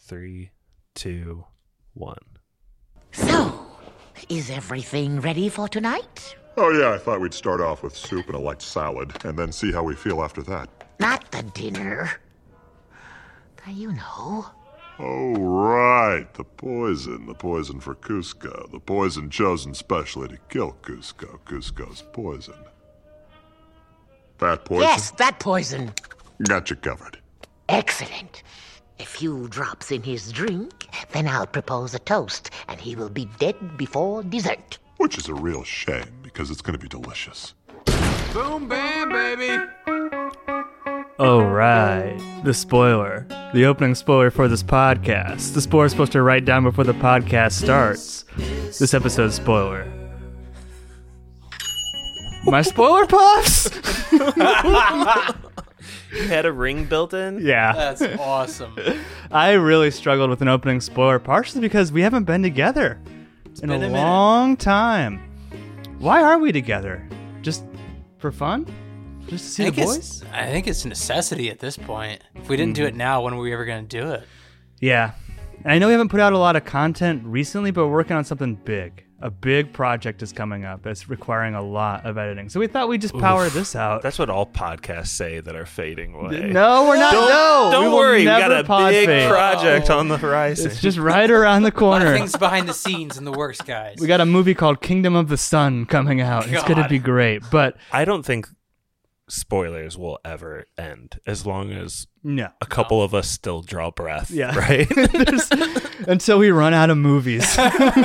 3, 2, 1. So, is everything ready for tonight? Oh, yeah, I thought we'd start off with soup and a light salad, and then see how we feel after that. Not the dinner. You know. Oh, right, the poison for Kuzco, the poison chosen specially to kill Kuzco, Kuzco's poison. That poison? Yes, that poison. Got you covered. Excellent. A few drops in his drink, then I'll propose a toast, and he will be dead before dessert. Which is a real shame, because it's going to be delicious. Boom, bam, baby. Oh, right. The spoiler. The opening spoiler for this podcast. The spoiler is supposed to write down before the podcast starts. This episode's spoiler. My spoiler puffs? You had a ring built in? Yeah. That's awesome. I really struggled with an opening spoiler, partially because we haven't been together in a long time. Why are we together? Just for fun? Just to see the boys? I think it's a necessity at this point. If we didn't do it now, when were we ever going to do it? Yeah. And I know we haven't put out a lot of content recently, but we're working on something big. A big project is coming up that's requiring a lot of editing. So we thought we'd just power this out. That's what all podcasts say that are fading away. No, we're not. Don't worry. We got a big fade. project on the horizon. It's just right around the A lot corner. of things behind the scenes in the works, guys. We got a movie called Kingdom of the Sun coming out. It's going to be great. But I don't think spoilers will ever end as long as no, a couple of us still draw breath. Yeah. Right? until we run out of movies.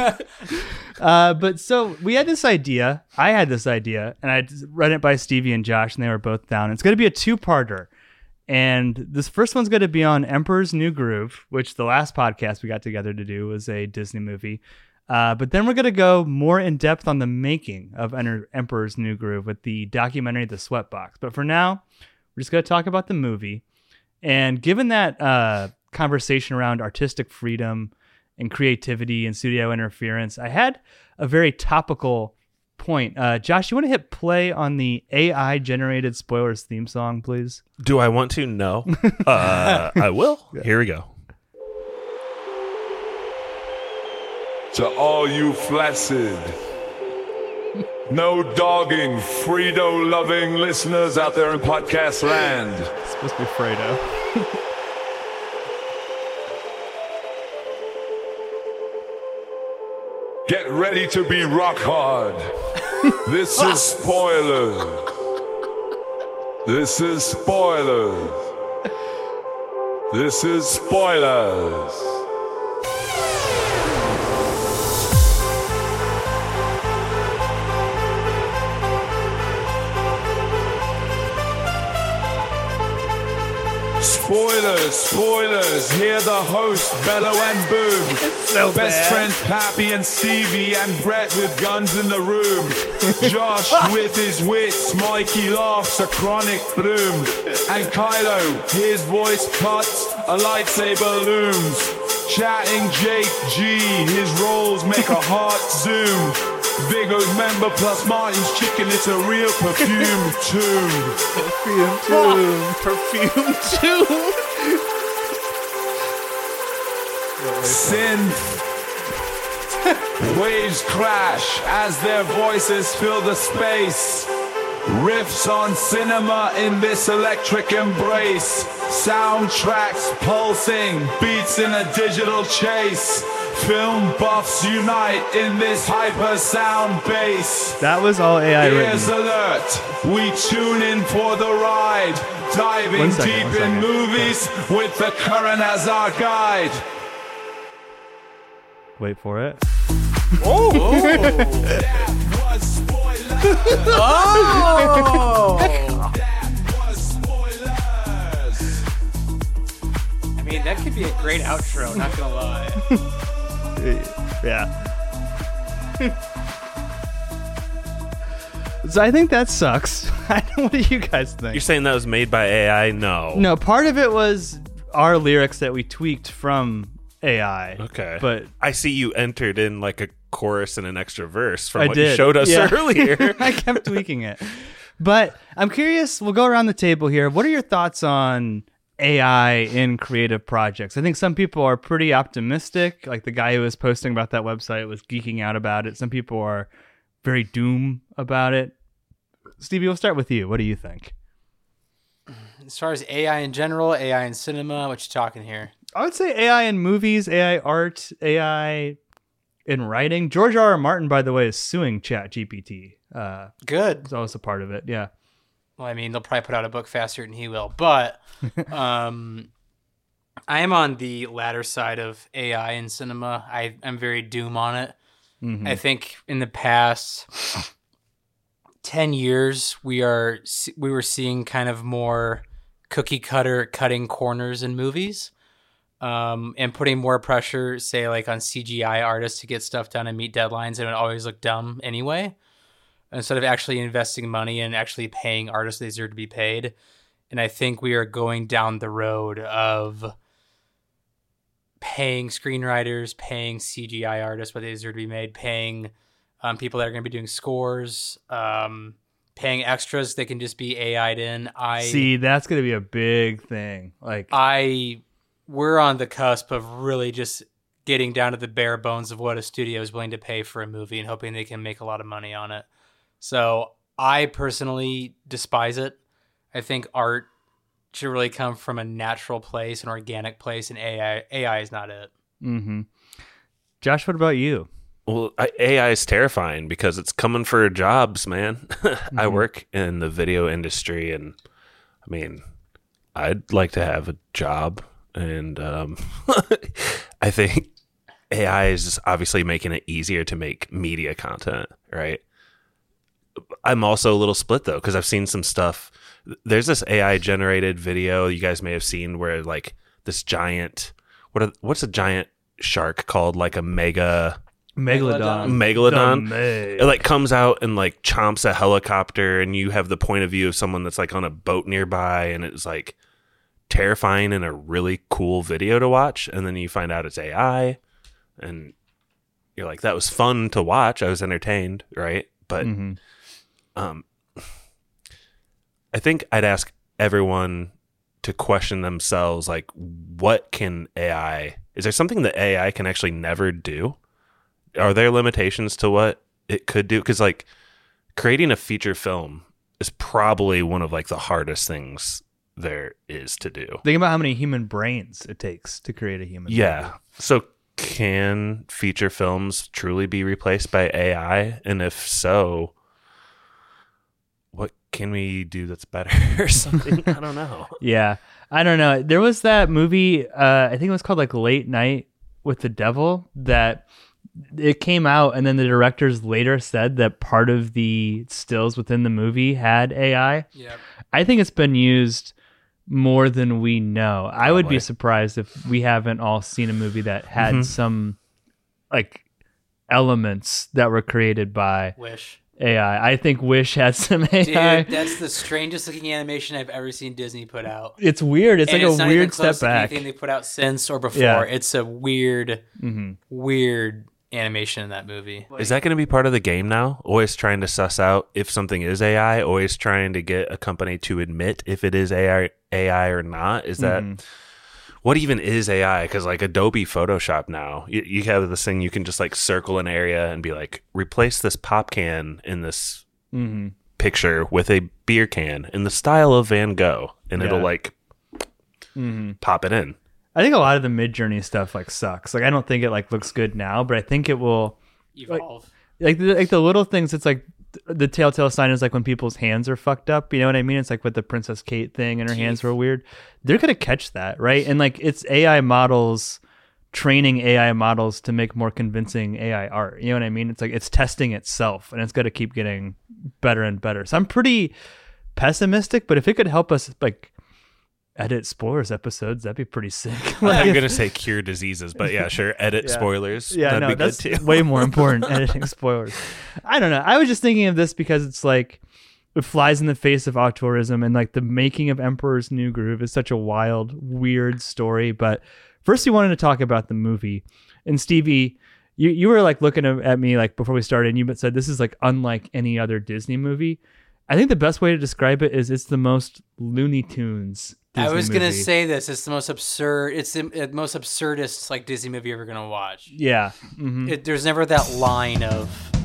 But so we had this idea. I had this idea, and I read it by Stevie and Josh, and they were both down. It's going to be a two-parter. And this first one's going to be on Emperor's New Groove, which the last podcast we got together to do was a Disney movie. But then we're going to go more in depth on the making of Emperor's New Groove with the documentary The Sweatbox. But for now, we're just going to talk about the movie. And given that conversation around artistic freedom and creativity and studio interference, I had a very topical point. Josh, you want to hit play on the AI-generated spoilers theme song, please? Do I want to? No. I will. Yeah. Here we go. To all you flaccid, no dogging, Frito-loving listeners out there in podcast land. It's supposed to be Fredo. Get ready to be rock hard. This is spoilers. This is spoilers. This is spoilers. Spoilers, spoilers, hear the host bellow and boom. So Best bad. friends Pappy and Stevie and Brett with guns in the room. Josh with his wits, Mikey laughs, a chronic bloom. And Kylo, his voice cuts, a lightsaber looms. Chatting Jake G, his rolls make a heart zoom. Vigo's member plus Martin's chicken, it's a real perfume tomb. Perfume too. Synth. Waves crash as their voices fill the space. Riffs on cinema in this electric embrace. Soundtracks pulsing, beats in a digital chase. Film buffs unite in this hyper sound bass. That was all AI Ears written. alert, we tune in for the ride. Diving One second, deep one second. in movies with the current as our guide. Wait for it. That was spoilers. Oh! That was spoilers. I mean, that could be a great outro, not gonna lie. Yeah. So I think that sucks. What do you guys think? You're saying that was made by AI? No. No, part of it was our lyrics that we tweaked from AI. Okay. But I see you entered in like a chorus and an extra verse from I what did. you showed us Yeah. earlier. I kept tweaking it. But I'm curious, we'll go around the table here. What are your thoughts on AI in creative projects. I think some people are pretty optimistic. Like the guy who was posting about that website was geeking out about it. Some people are very doom about it. Stevie, we'll start with you. What do you think? As far as AI in general, AI in cinema, what you talking here? I would say AI in movies, AI art, AI in writing. George R. R. Martin, by the way, is suing ChatGPT. Good. It's always a part of it. Yeah. Well, I mean, they'll probably put out a book faster than he will, but I am on the latter side of AI in cinema. I'm very doom on it. Mm-hmm. I think in the past 10 years, we were seeing kind of more cookie cutter cutting corners in movies, and putting more pressure, say like on CGI artists to get stuff done and meet deadlines, and it always looked dumb anyway. Instead of actually investing money and actually paying artists they deserve to be paid. And I think we are going down the road of paying screenwriters, paying CGI artists what they deserve to be made, paying people that are going to be doing scores, paying extras that can just be AI'd in. See, that's going to be a big thing. We're on the cusp of really just getting down to the bare bones of what a studio is willing to pay for a movie and hoping they can make a lot of money on it. So I personally despise it. I think art should really come from a natural place, an organic place, and AI is not it. Mm-hmm. Josh, what about you? Well, AI is terrifying because it's coming for jobs, man. I work in the video industry, and I mean, I'd like to have a job, and I think AI is just obviously making it easier to make media content, right? I'm also a little split though, because I've seen some stuff. There's this AI generated video you guys may have seen where like this giant, what's a giant shark called? Like a megalodon. It like comes out and like chomps a helicopter, and you have the point of view of someone that's like on a boat nearby, and it's like terrifying and a really cool video to watch. And then you find out it's AI, and you're like, that was fun to watch. I was entertained, right? But I think I'd ask everyone to question themselves, like, what can AI, is there something that AI can actually never do? Are there limitations to what it could do? Because like creating a feature film is probably one of like the hardest things there is to do. Think about how many human brains it takes to create a human movie. So can feature films truly be replaced by AI? And if so, what can we do that's better or something? I don't know. Yeah, I don't know. There was that movie, I think it was called like Late Night with the Devil, that it came out, and then the directors later said that part of the stills within the movie had AI. Yep. I think it's been used more than we know. Probably. I would be surprised if we haven't all seen a movie that had some like elements that were created by Wish. AI. I think Wish had some AI. Dude, that's the strangest looking animation I've ever seen Disney put out. It's weird. It's like a weird step back. Anything they put out since or before. Yeah. It's a weird, weird animation in that movie. Is that going to be part of the game now? Always trying to suss out if something is AI, always trying to get a company to admit if it is AI or not. Is that what even is AI? Because like Adobe Photoshop now, you have this thing you can just like circle an area and be like, replace this pop can in this picture with a beer can in the style of Van Gogh, and it'll like pop it in. I think a lot of the Midjourney stuff like sucks. Like I don't think it like looks good now, but I think it will evolve. Like the little things. It's like the telltale sign is like when people's hands are fucked up. You know what I mean? It's like with the Princess Kate thing, and her hands were weird. They're gonna catch that, right? And like it's AI models training AI models to make more convincing AI art. You know what I mean? It's like it's testing itself, and it's gonna keep getting better and better. So I'm pretty pessimistic, but if it could help us like edit spoilers episodes, that'd be pretty sick. Like, I'm gonna say cure diseases, but yeah, sure. Edit spoilers. Yeah, that'd no, be that's good too. Way more important. Editing spoilers. I don't know. I was just thinking of this because it's like it flies in the face of auteurism, and like the making of Emperor's New Groove is such a wild, weird story. But first, we wanted to talk about the movie. And Stevie, you were like looking at me like before we started, and you said this is like unlike any other Disney movie. I think the best way to describe it is it's the most Looney Tunes Disney I was gonna movie. say this. It's the most absurd. It's the most absurdist like Disney movie you're ever gonna watch. Yeah. There's never that line of,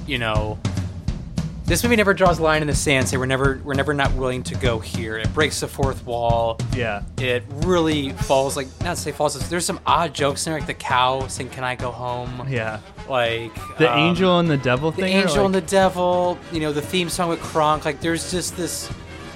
this movie never draws a line in the sand. Say we're never not willing to go here. It breaks the fourth wall. Yeah. It really falls not to say falls. There's some odd jokes in there, like the cow saying, "Can I go home?" Yeah. Like The angel and the devil the thing. angel and the devil. The theme song with Kronk. Like there's just this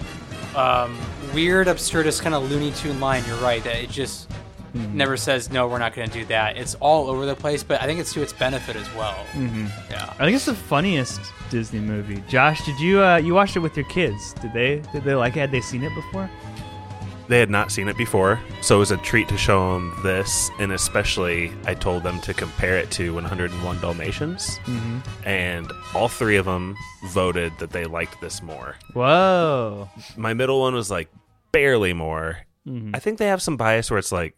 weird, absurdist kind of Looney Tune line. You're right that it just never says no. We're not going to do that. It's all over the place, but I think it's to its benefit as well. Mm-hmm. Yeah. I think it's the funniest Disney movie. Josh, did you you watched it with your kids? Did they like it? Had they seen it before? They had not seen it before, so it was a treat to show them this, and especially I told them to compare it to 101 Dalmatians, and all three of them voted that they liked this more. Whoa. My middle one was like barely more. I think they have some bias where it's like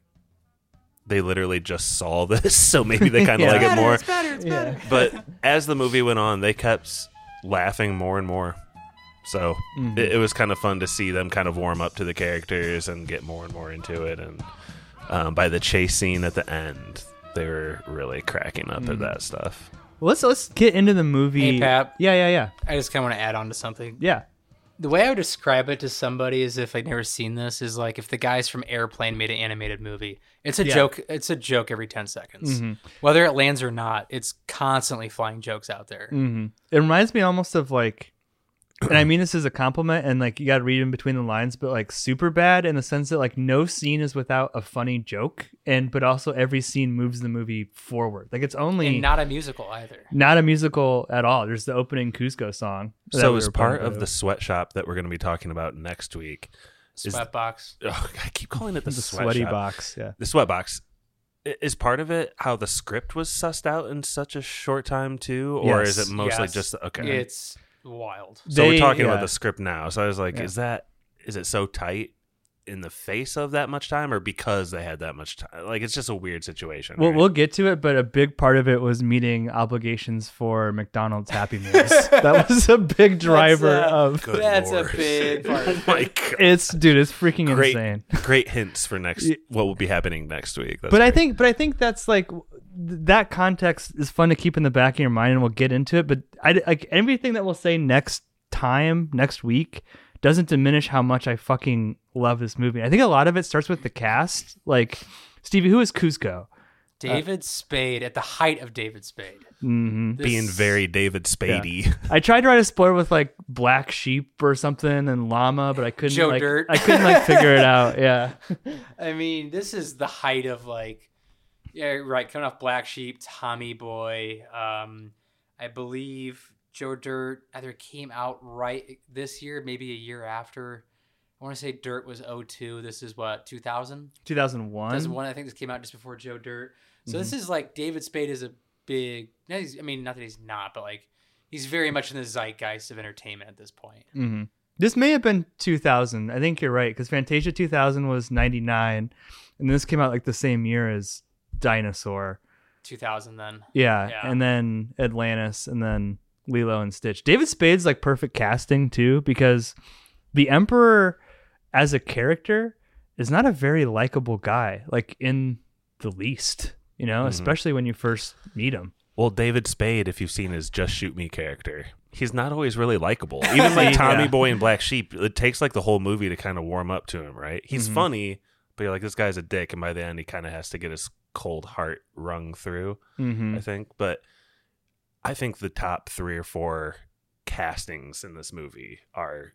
they literally just saw this, so maybe they kind of like it more. It's better. But as the movie went on, they kept laughing more and more. So it was kind of fun to see them kind of warm up to the characters and get more and more into it. And by the chase scene at the end, they were really cracking up at that stuff. Well, let's get into the movie. Hey, Pap. Yeah. I just kind of want to add on to something. Yeah. The way I would describe it to somebody is if I'd never seen this is like if the guys from Airplane made an animated movie. It's a joke. It's a joke every 10 seconds. Whether it lands or not, it's constantly flying jokes out there. It reminds me almost of like, and I mean this as a compliment, and like you got to read in between the lines, but like Superbad in the sense that like no scene is without a funny joke, but also every scene moves the movie forward. Like it's only And not a musical either. not a musical at all. There's the opening Cusco song. that So we as were part part of the sweatshop that we're going to be talking about next week, Sweatbox. I keep calling it the, the sweatshop. sweaty box. Yeah. The sweatbox. Is part of it how the script was sussed out in such a short time too, or Yes. is it mostly Yes. just okay? It's wild. So we're talking yeah. about the script now. So I was like, is it so tight in the face of that much time, or because they had that much time? Like, it's just a weird situation. Well, right? we'll get to it, but a big part of it was meeting obligations for McDonald's Happy Meals. That was a big driver of. Good That's Lord. a big part. Oh my God. It's freaking Great, insane. great hints for what will be happening next week. That's But great. I think that's like that context is fun to keep in the back of your mind, and we'll get into it. But like everything that we'll say next week doesn't diminish how much I fucking love this movie. I think a lot of it starts with the cast. Like, Stevie, who is Cusco? David Spade at the height of David Spade. being very David Spadey. I tried to write a spoiler with like black sheep or something and llama, but I couldn't. Joe like, Dirt. I couldn't like figure it out. Yeah. I mean, this is the height of like, yeah, right. Coming off Black Sheep, Tommy Boy. I believe Joe Dirt either came out right this year, maybe a year after. I want to say Dirt was 2002. This is what, 2000? 2001. 2001. I think this came out just before Joe Dirt. So this is like David Spade is a big. I mean, not that he's not, but like he's very much in the zeitgeist of entertainment at this point. Mm-hmm. This may have been 2000. I think you're right, because Fantasia 2000 was 99, and this came out like the same year as Dinosaur. 2000 then. Yeah, Yeah. and then Atlantis, and then Lilo and Stitch. David Spade's like perfect casting too, because the Emperor as a character is not a very likable guy, like in the least, you know, especially when you first meet him. Well, David Spade, if you've seen his Just Shoot Me character, he's not always really likable. Even like Tommy Yeah. Boy and Black Sheep, it takes like the whole movie to kind of warm up to him, right? He's funny, but you're like, this guy's a dick, and by the end, he kind of has to get his cold heart wrung through, I think. But I think the top 3 or 4 castings in this movie are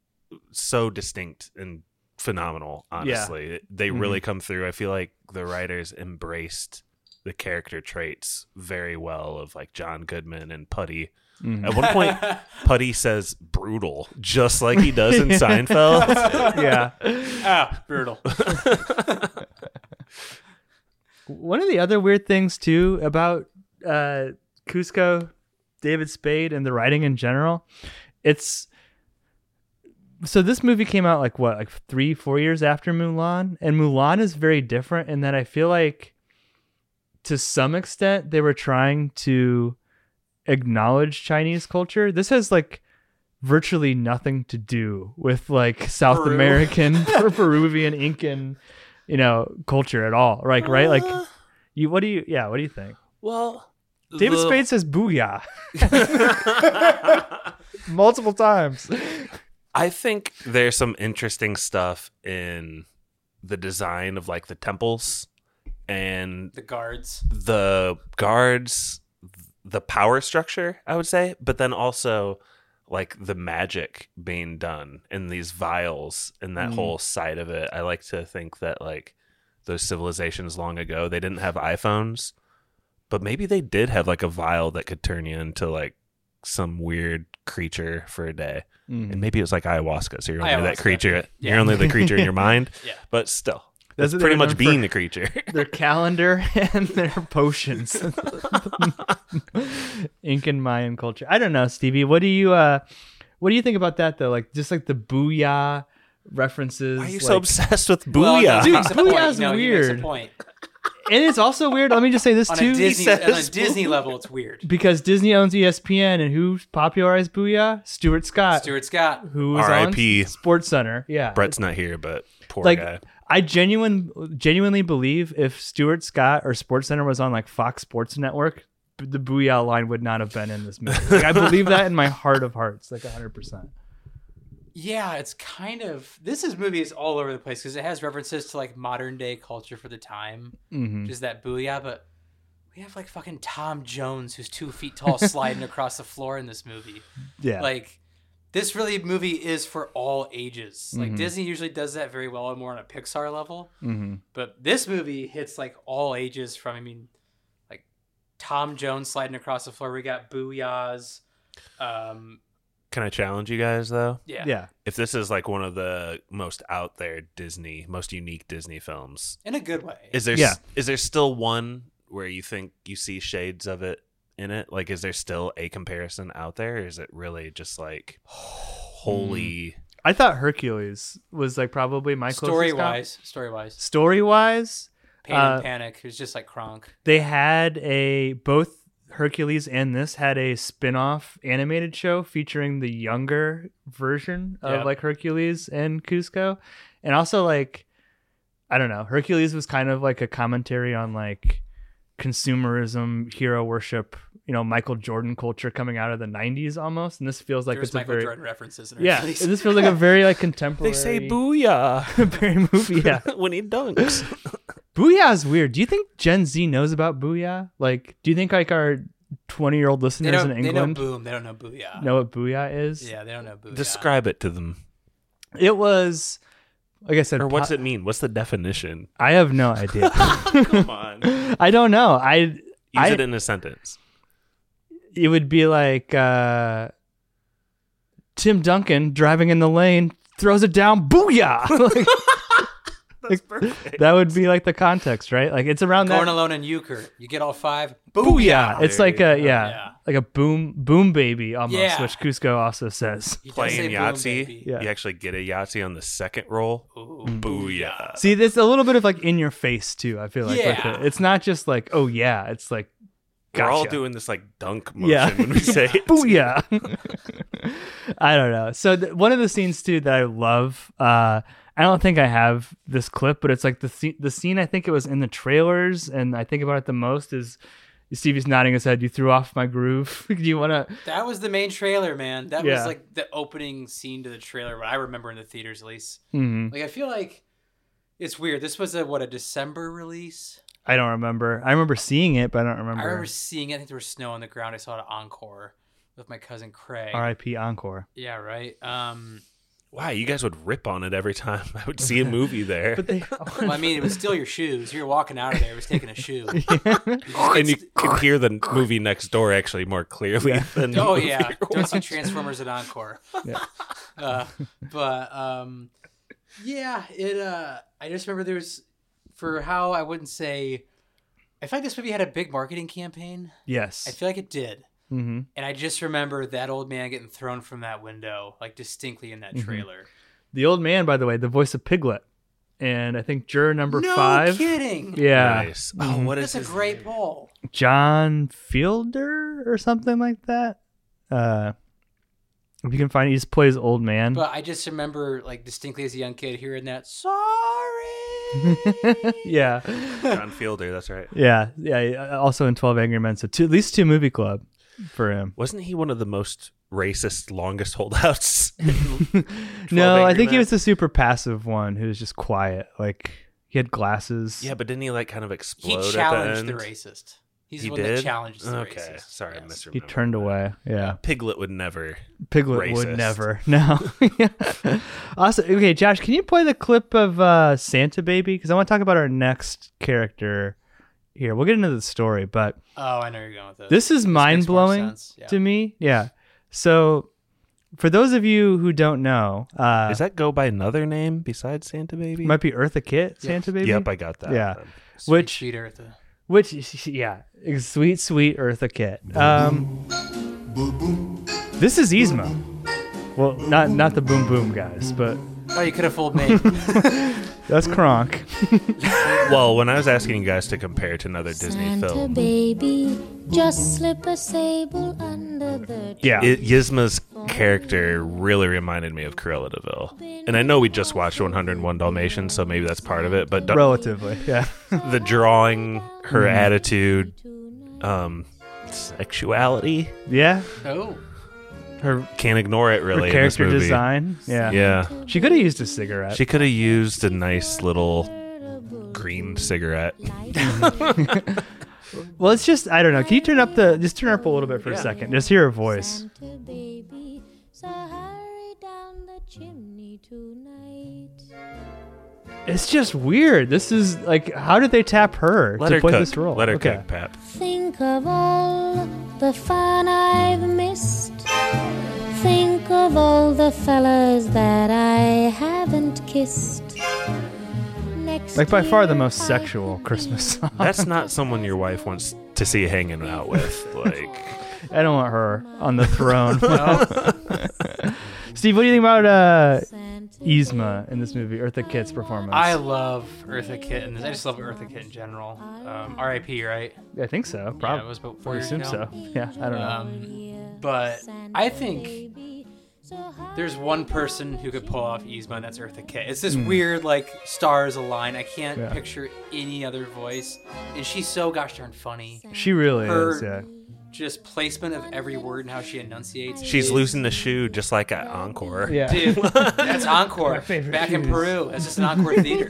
so distinct and phenomenal, honestly. They really come through. I feel like the writers embraced the character traits very well of like John Goodman and Putty. At one point, Putty says brutal, just like he does in Seinfeld. Yeah. Brutal. One of the other weird things too about Cusco, David Spade, and the writing in general, so this movie came out like 3-4 years after Mulan, and Mulan is very different in that I feel like to some extent they were trying to acknowledge Chinese culture. This has like virtually nothing to do with like South Peru. American or Peruvian Incan, culture at all. Right? Like, what do you think? Well, David Spade says "booyah" multiple times. I think there's some interesting stuff in the design of like the temples and The guards. the power structure, I would say, but then also like the magic being done in these vials and that whole side of it. I like to think that like those civilizations long ago, they didn't have iPhones, but maybe they did have like a vial that could turn you into like some weird creature for a day. And maybe it was like ayahuasca, so you're only that Ayahuasca, creature. yeah. You're only the creature in your mind. Yeah. But still, That's that's what pretty they're much known for. being the creature. Their calendar and their potions. Incan Mayan culture. I don't know, Stevie. What do you think about that though? Like just like the booyah references. Why are you like, so obsessed with Well, no, booyah? he makes a point. Booyah's No, he makes a weird. point. And it's also weird. Let me just say this On too. a Disney on a says Disney level, it's weird. Because Disney owns ESPN, and who popularized Booyah? Stuart Scott, Stuart Scott. who was on R.I.P.. Sports Center. Yeah, Brett's not here, but poor like guy. I genuinely believe if Stuart Scott or Sports Center was on like Fox Sports Network, the Booyah line would not have been in this movie. Like, I believe that in my heart of hearts, like 100%. Yeah, it's kind of this movie is all over the place because it has references to like modern day culture for the time, which is that booyah. But we have like fucking Tom Jones, who's 2 feet tall, sliding across the floor in this movie. Yeah, Like this movie is for all ages. Like Disney usually does that very well, more on a Pixar level. But this movie hits like all ages. From like Tom Jones sliding across the floor. We got booyahs. Can I challenge you guys though? yeah. If this is like one of the most out there Disney, most unique Disney films, In a good way. is there Yeah. is there still one where you think you see shades of it in it? Like, is there still a comparison out there? Or is it really just like wholly? I thought Hercules was like probably my closest comp. Story-wise. Story-wise, Pain and Panic. It was just like Kronk. they had both Hercules and this had a spin-off animated show featuring the younger version of Yep. like Hercules and Cusco. And also like, I don't know, Hercules was kind of like a commentary on like consumerism, hero worship, Michael Jordan culture coming out of the 90s almost. And this feels like There's it's a Michael very, Jordan references in yeah, Hercules. this feels like a very like contemporary. They say booyah very movie, yeah. when he dunks. Booyah is weird. Do you think Gen Z knows about Booyah? Like, do you think like our 20-year-old They listeners know, in they know England boom. They don't know booyah. know what Booyah is? Yeah, they don't know booyah. Describe it to them. It was, like I said, Or what's it mean? What's the definition? I have no idea. Come on. I don't know. Use it in a sentence. It would be like Tim Duncan driving in the lane, throws it down, booyah! That's perfect. That would be like the context, right? Like it's around Going that. alone in Euchre. You get all 5. Booyah! It's There like you a go. Yeah. like a boom baby almost, Yeah. which Cusco also says. He does Playing say boom, Yahtzee, baby. Yeah. you actually get a Yahtzee on the second roll. Ooh. Booyah. See, there's a little bit of like in your face too. I feel like with Yeah. it. It's not just like oh yeah, it's like We're all gotcha. doing this like dunk motion Yeah. when we say it. Booyah. I don't know. So one of the scenes too that I love, I don't think I have this clip, but it's like the scene I think it was in the trailers, and I think about it the most is Stevie's nodding his head. You threw off my groove. Do you want to? That was the main trailer, man. That Yeah. was like the opening scene to the trailer. What I remember in the theaters, at least. Mm-hmm. Like I feel like it's weird. This was a December release. I don't remember. I remember seeing it, but I don't remember. I remember seeing it. I think there was snow on the ground. I saw it at Encore with my cousin Craig. R.I.P. Encore. Yeah, right. Wow, you guys would rip on it every time I would see a movie there. But they. Well, I mean, it would steal your shoes. You were walking out of there. It was taking a shoe. And you could hear the movie next door actually more clearly than the Oh movie yeah, you're don't see watching. Transformers at Encore. Yeah. Yeah, it. I just remember there was, for how I wouldn't say, I feel like this movie had a big marketing campaign. Yes. I feel like it did, Mm-hmm. and I just remember that old man getting thrown from that window, like distinctly in that trailer. The old man, by the way, the voice of Piglet, and I think juror number No 5. kidding. Yeah, Nice. Oh, what is That's a his great name? poll. John Fielder or something like that. If you can find it, he just plays old man. But I just remember, like, distinctly as a young kid hearing that, sorry. Yeah. John Fielder, that's right. Yeah. Also in 12 Angry Men. So at least 2 Movie Club for him. Wasn't he one of the most racist, longest holdouts? No, I Angry think he Men? was the super passive one who was just quiet. Like, he had glasses. Yeah, but didn't he like kind of He explode at the challenged end? the racist. He's He the one did? that challenges the Okay, racist. sorry, I Yes. misremembered. He turned away. Yeah. Piglet would never. Piglet would Racist. never. No. Also, okay, Josh, can you play the clip of Santa Baby? Because I want to talk about our next character here. We'll get into the story, but Oh, I know where you're going with this. this is makes more mind-blowing sense. Yeah. to me. Yeah. So, for those of you who don't know, Does that go by another name besides Santa Baby? it might be Eartha Kitt, Santa Baby. Yep, I got that. Yeah. then. Which, Sweet Eartha. yeah, sweet, sweet Eartha Kitt. This is Yzma. Well, not the Boom Boom guys, but Oh, you could have fooled me. that's Kronk. Well, when I was asking you guys to compare to another Disney Santa film, baby, just slip a sable under the Yeah. Yzma's character really reminded me of Cruella de Vil. And I know we just watched 101 Dalmatians, so maybe that's part of it. But Relatively, yeah. the drawing, her attitude, sexuality, Yeah. Oh. Her can't ignore it her really. character in this movie. design. Yeah. Yeah, She could have used a cigarette. she could have used a nice little green cigarette. Well, it's just I don't know. Can you turn up a little bit for a second? Just hear her voice. Santa baby, so hurry down the chimney tonight. It's just weird. This is like, how did they tap her Let to her play cook. this role? Let her Okay. cook, Pat. Think of all the fun I've missed. Think of all the fellas that I haven't kissed. Next Like by far the year most I'll sexual Christmas song. That's not someone your wife wants to see hanging out with. Like, I don't want her on the throne. Steve, what do you think about Yzma in this movie, Eartha Kitt's performance? I love Eartha Kitt in this. I just love Eartha Kitt in general. R.I.P., right? I think so. Yeah, Probably. it was about I 4 would years assume ago. so. Yeah, I don't know. But I think there's one person who could pull off Yzma, and that's Eartha Kitt. It's this weird, like, stars align. I can't Yeah. picture any other voice. And she's so gosh darn funny. She really Her is, yeah. just placement of every word and how she enunciates. she's is- losing the shoe just like at Encore. Yeah. Dude, that's Encore. favorite Back in shoes. Peru. That's just an Encore theater.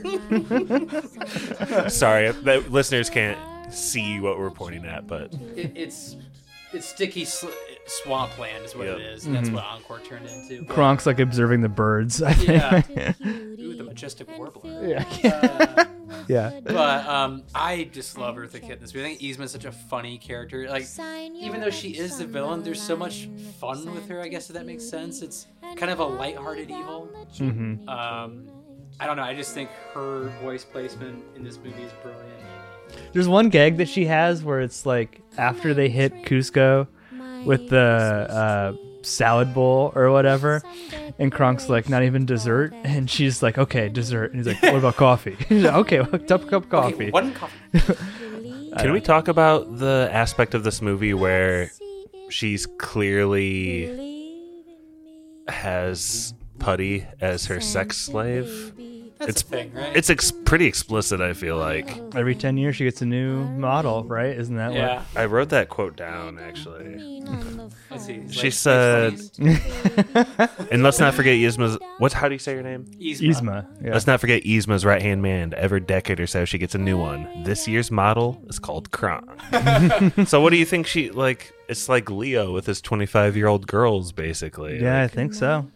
Sorry, the listeners can't see what we're pointing at, but It's sticky swampland is what Yep. it is. And that's what Encore turned into. But, Kronk's like observing the birds, I think. yeah. Ooh, the majestic warbler. Yeah. Yeah. But I just love Eartha Kitt in this movie. I think Yzma's such a funny character. Like, even though she is the villain, there's so much fun with her, I guess, if that makes sense. It's kind of a lighthearted evil. Mm-hmm. I don't know. I just think her voice placement in this movie is brilliant. There's one gag that she has where it's like after they hit Cusco with the salad bowl or whatever, and Kronk's like, not even dessert, and she's like, okay, dessert, and he's like, what about coffee? He's like, okay, well, cup of coffee. Okay, one coffee. can we talk about the aspect of this movie where she's clearly has Putty as her sex slave? That's a thing, right? It's pretty explicit, I feel like. Every 10 years she gets a new model, right? Isn't that yeah. I wrote that quote down, actually. Let's see. She said, and let's not forget Yzma's, how do you say her name? what? Yzma. Yzma. Yeah. Let's not forget Yzma's right-hand man. Every decade or so, she gets a new one. This year's model is called Kronk. So what do you think she, like, it's like Leo with his 25-year-old girls, basically. Yeah, I Like, think so.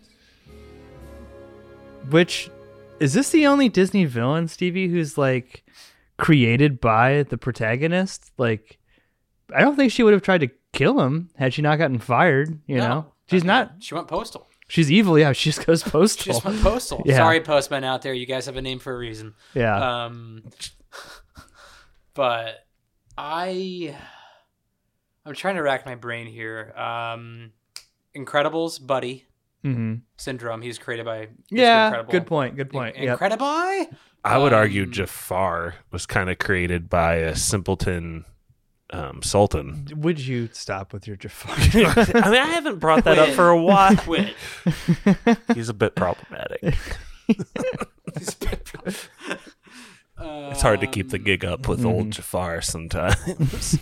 Which, is this the only Disney villain, Stevie, who's like created by the protagonist? Like, I don't think she would have tried to kill him had she not gotten fired, you No. know? She's not, She went postal. she's evil, yeah, she just goes She postal. just went postal. Yeah. Sorry, postmen out there. You guys have a name for a reason. Yeah. But I'm trying to rack my brain here. Incredibles, Buddy Mm-hmm. Syndrome. He's created by Mr. Yeah, Incredible. good point, good point. Yep. Incredible. I would argue Jafar was kind of created by a simpleton Sultan. Would you stop with your Jafar? I mean, I haven't brought that up for a while. Quit. He's a bit problematic. It's hard to keep the gig up with old Jafar sometimes.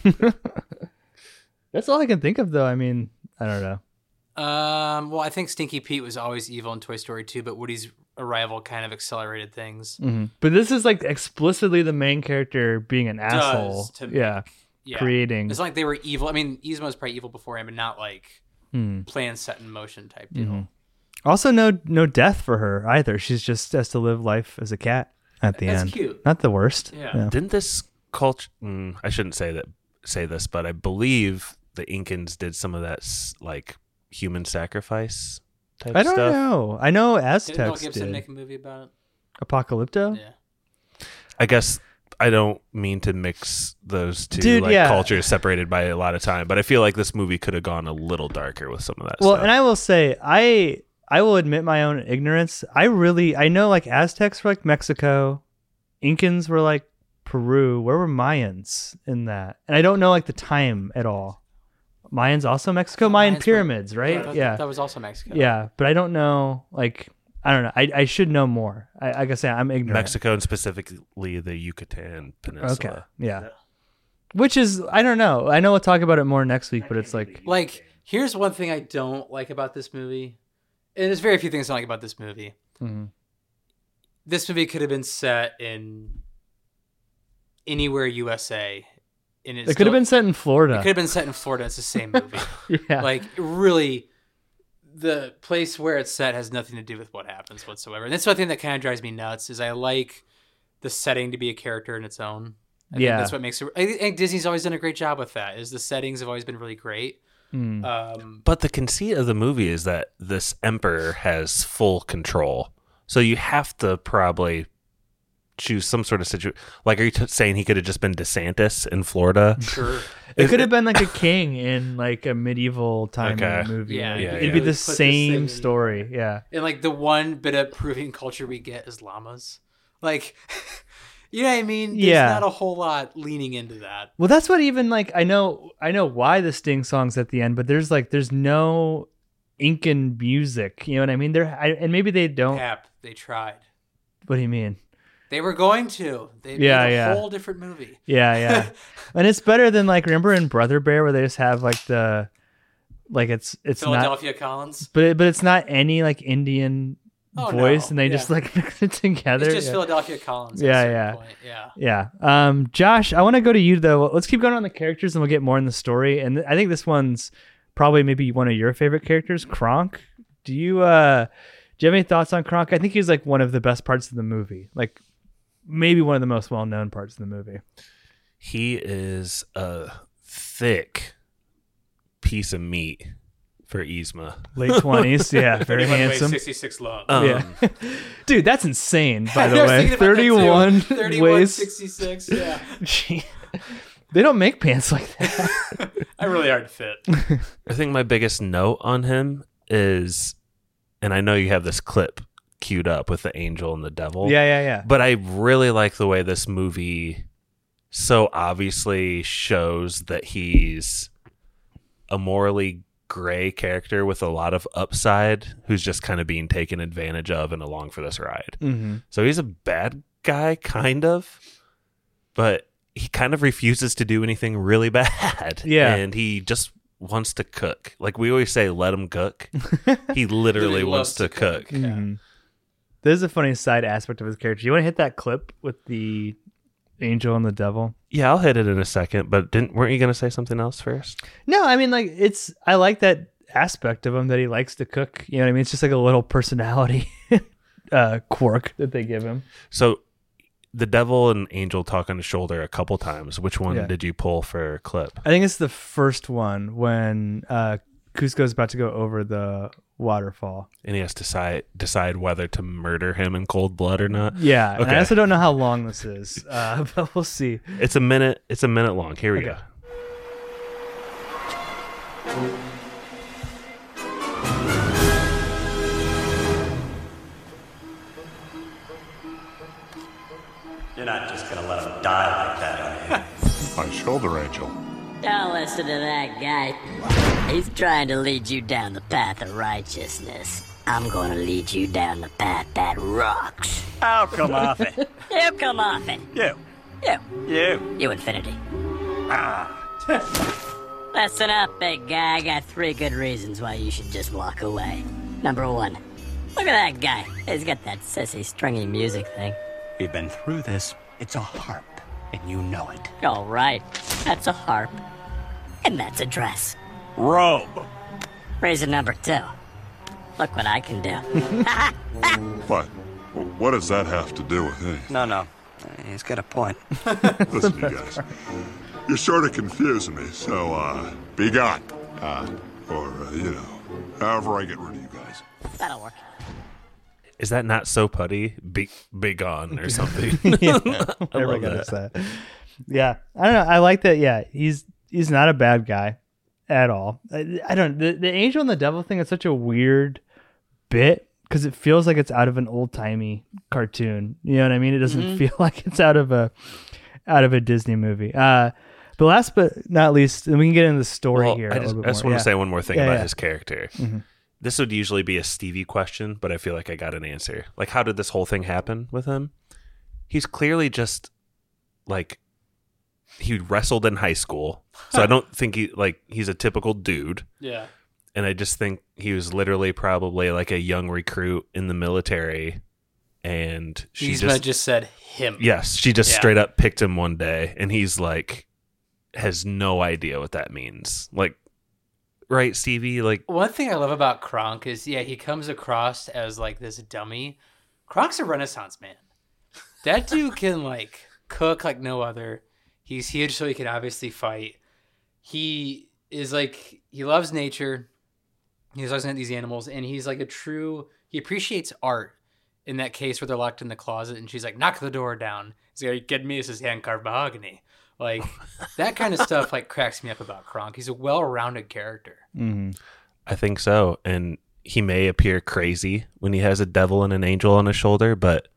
That's all I can think of, though. I mean, I don't know. Well, I think Stinky Pete was always evil in Toy Story 2, but Woody's arrival kind of accelerated things. But this is like explicitly the main character being an asshole. Yeah. Creating. It's not like they were evil. I mean, Yzma was probably evil before him, but not like plan set in motion type deal. Also, no death for her either. She's just has to live life as a cat at the end. That's cute. Not the worst. Yeah. Didn't this culture? I shouldn't say this, but I believe the Incans did some of that like human sacrifice type I don't stuff. know. I know Didn't Mel Aztecs Gibson did. make a movie about it? Apocalypto? Yeah. I guess I don't mean to mix those two Dude, yeah. cultures separated by a lot of time, but I feel like this movie could have gone a little darker with some of that Well, stuff. and I will say, I will admit my own ignorance. I know like Aztecs were like Mexico, Incans were like Peru. Where were Mayans in that? And I don't know like the time at all. Mayans also Mexico? Mayan Mayans were- pyramids, right? Yeah. That was also Mexico. Yeah, but I don't know, like, I don't know. I should know more. Like I say, I'm ignorant. Mexico and specifically the Yucatan Peninsula. Okay, yeah. Which is, I don't know. I know we'll talk about it more next week, but it's like, Here's one thing I don't like about this movie. And there's very few things I don't like about this movie. This movie could have been set in anywhere USA. And it could have been set in Florida. It could have been set in Florida. It's the same movie. Yeah. Like, really, the place where it's set has nothing to do with what happens whatsoever. And that's one thing that kind of drives me nuts is I like the setting to be a character in its own. I think that's what makes it. I think Disney's always done a great job with that. Is the settings have always been really great. But the conceit of the movie is that this emperor has full control. So you have to probably choose some sort of situation. Like, are you saying he could have just been DeSantis in Florida? Sure. It could have been like a king in like a medieval time Okay. movie. Yeah, Like, yeah, it'd yeah. be the Put this thing same in- story. Yeah. And like the one bit of proving culture we get is llamas. Like, you know what I mean? There's Yeah. not a whole lot leaning into that. Well, that's what even like I know why the Sting song's at the end, but there's no Incan music. You know what I mean? And maybe they don't. Pap, they tried. What do you mean? They were going to. They Yeah, made a yeah. whole different movie. Yeah. And it's better than like remember in Brother Bear where they just have like the like it's not Philadelphia Collins. but it's not any like Indian Oh, voice no. and they just like mix it together. It's just Yeah. Philadelphia Collins. Yeah, at a certain yeah. point. Yeah. Yeah. Josh, I want to go to you though. Let's keep going on the characters and we'll get more in the story. And I think this one's probably maybe one of your favorite characters, Kronk. Do you have any thoughts on Kronk? I think he's like one of the best parts of the movie. Like maybe one of the most well-known parts of the movie. He is a thick piece of meat for Yzma. Late 20s. Yeah. Very 31 weighs handsome. 66 long. Yeah. Dude, that's insane, by the I was way. thinking about that too. 31 31, weighs. 66. Yeah. Gee. They don't make pants like that. I really hard to fit. I think my biggest note on him is, and I know you have this clip queued up with the angel and the devil. Yeah. But I really like the way this movie so obviously shows that he's a morally gray character with a lot of upside who's just kind of being taken advantage of and along for this ride. Mm-hmm. So he's a bad guy, kind of, but he kind of refuses to do anything really bad. Yeah. And he just wants to cook. Like we always say, let him cook. He literally wants to cook. Mm-hmm. There's a funny side aspect of his character. You want to hit that clip with the angel and the devil? Yeah, I'll hit it in a second, but weren't you going to say something else first? No, I mean, like, I like that aspect of him that he likes to cook. You know what I mean? It's just like a little personality quirk that they give him. So the devil and angel talk on his shoulder a couple times. Which one Yeah. did you pull for clip? I think it's the first one when Cusco's about to go over the waterfall. And he has to decide whether to murder him in cold blood or not. Yeah, and I Okay. also don't know how long this is, but we'll see. It's a minute long. Here we Okay. go. You're not just gonna let him die like that, are you? My shoulder angel. Don't listen to that guy. He's trying to lead you down the path of righteousness. I'm gonna lead you down the path that rocks. I'll come off it. You come off it. You, Infinity. Listen up, big guy. I got 3 good reasons why you should just walk away. Number 1, look at that guy. He's got that sissy, stringy music thing. We've been through this. It's a harp, and you know it. All right, that's a harp, and that's a dress. Robe. Reason number 2, look what I can do. What? What does that have to do with anything? No. He's got a point. Listen, you guys. You're sort of confusing me, so, be gone. However I get rid of you guys. That'll work. Is that not so putty? Be gone or something. Yeah, I love that. Yeah, I don't know. I like that. Yeah, he's not a bad guy at all. I don't. The angel and the devil thing is such a weird bit because it feels like it's out of an old timey cartoon. You know what I mean? It doesn't feel like it's out of a Disney movie. But last but not least, and we can get into the story here. I just want to say one more thing about his character. Mm-hmm. This would usually be a Stevie question, but I feel like I got an answer. Like, how did this whole thing happen with him? He's clearly just like he wrestled in high school, so I don't think he's a typical dude. Yeah. And I just think he was literally probably like a young recruit in the military, and she just said him. Yes, she just straight up picked him one day, and he's like has no idea what that means. Like, right, Stevie? Like, one thing I love about Kronk is, he comes across as like this dummy. Kronk's a Renaissance man. That dude can like cook like no other. He's huge, so he can obviously fight. He is like, he loves nature. He's looking at these animals, and he's like he appreciates art. In that case where they're locked in the closet, and she's like, knock the door down. He's like, are you kidding me? This is hand-carved mahogany. Like, that kind of stuff like cracks me up about Kronk. He's a well-rounded character. Mm-hmm. I think so. And he may appear crazy when he has a devil and an angel on his shoulder, but,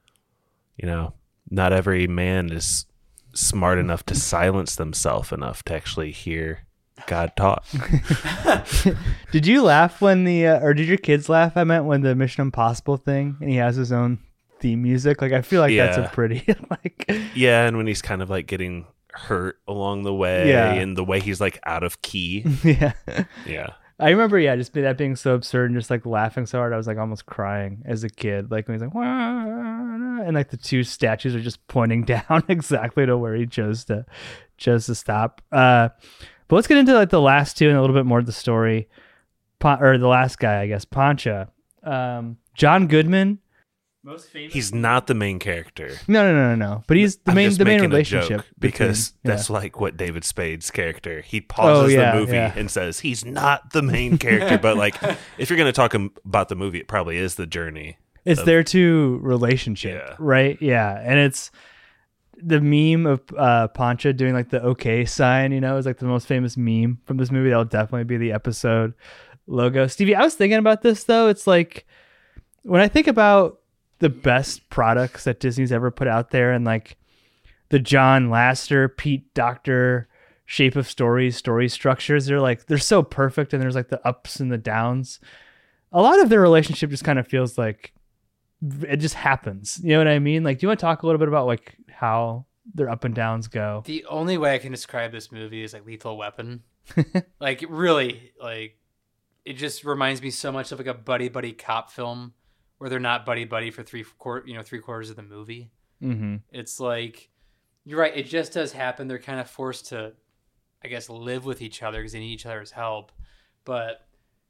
not every man is smart enough to silence themselves enough to actually hear God talk. Did you laugh when or did your kids laugh? I meant when the Mission Impossible thing, and he has his own theme music. Like, I feel like that's a pretty Yeah, and when he's kind of like getting hurt along the way, and the way he's like out of key. Yeah. I remember, just that being so absurd and just like laughing so hard, I was like almost crying as a kid. Like when he's like, wah, and like the 2 statues are just pointing down exactly to where he chose to stop. But let's get into like the last 2 and a little bit more of the story. Or the last guy, I guess, Pancha. John Goodman. Most famous. He's not the main character. No. But he's the main relationship because that's like what David Spade's character. He pauses the movie and says he's not the main character. But like, if you're going to talk about the movie, it probably is the journey. It's their 2 relationship, right? Yeah, and it's the meme of Pancha doing like the okay sign. Is like the most famous meme from this movie. That'll definitely be the episode logo. Stevie, I was thinking about this though. It's like when I think about the best products that Disney's ever put out there, and like the John Lasseter, Pete Docter shape of story structures, they're so perfect, and there's like the ups and the downs. A lot of their relationship just kind of feels like it just happens. You know what I mean? Like, do you want to talk a little bit about like how their up and downs go? The only way I can describe this movie is like Lethal Weapon. Like, really, like, it just reminds me so much of like a buddy cop film where they're not buddy for 3/4 of the movie. Mm-hmm. It's like, you're right. It just does happen. They're kind of forced to, I guess, live with each other because they need each other's help. But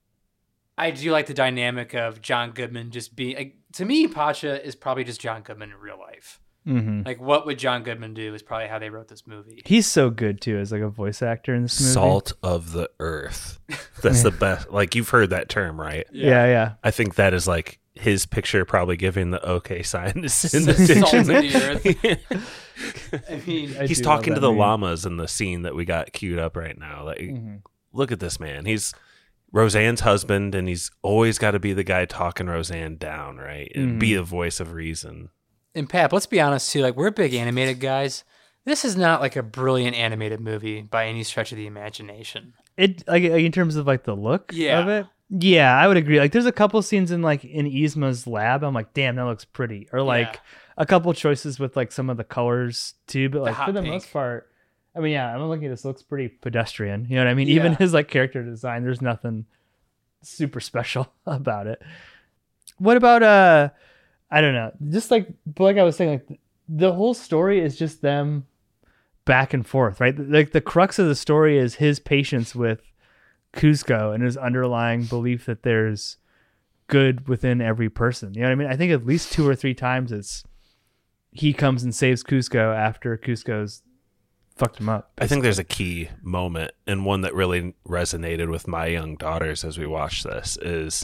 I do like the dynamic of John Goodman just being, like, to me, Pancha is probably just John Goodman in real life. Mm-hmm. Like, what would John Goodman do is probably how they wrote this movie. He's so good too as like a voice actor in this movie. Salt of the earth. That's the best. Like, you've heard that term, right? Yeah. I think that is like his picture probably giving the okay sign in the Salt of the earth. I mean, he's talking to the llamas in the scene that we got queued up right now. Like, look at this man. He's Roseanne's husband, and he's always got to be the guy talking Roseanne down, right? And be the voice of reason. And Pap, let's be honest too. Like, we're big animated guys. This is not like a brilliant animated movie by any stretch of the imagination. It like in terms of like the look Yeah. of it. Yeah, I would agree. Like there's a couple scenes in Yzma's lab. I'm like, damn, that looks pretty. Or like a couple choices with like some of the colors too. But like hot for the pink. most part, I mean, yeah, I'm looking at this. Looks pretty pedestrian. You know what I mean? Even Yeah. his like character design, there's nothing super special about it. What about I don't know. Just like I was saying, like the whole story is just them back and forth, right? Like the crux of the story is his patience with Kuzco and his underlying belief that there's good within every person. You know what I mean? I think at least 2 or 3 times he comes and saves Kuzco after Cusco's fucked him up. I think there's a key moment, and one that really resonated with my young daughters as we watched this is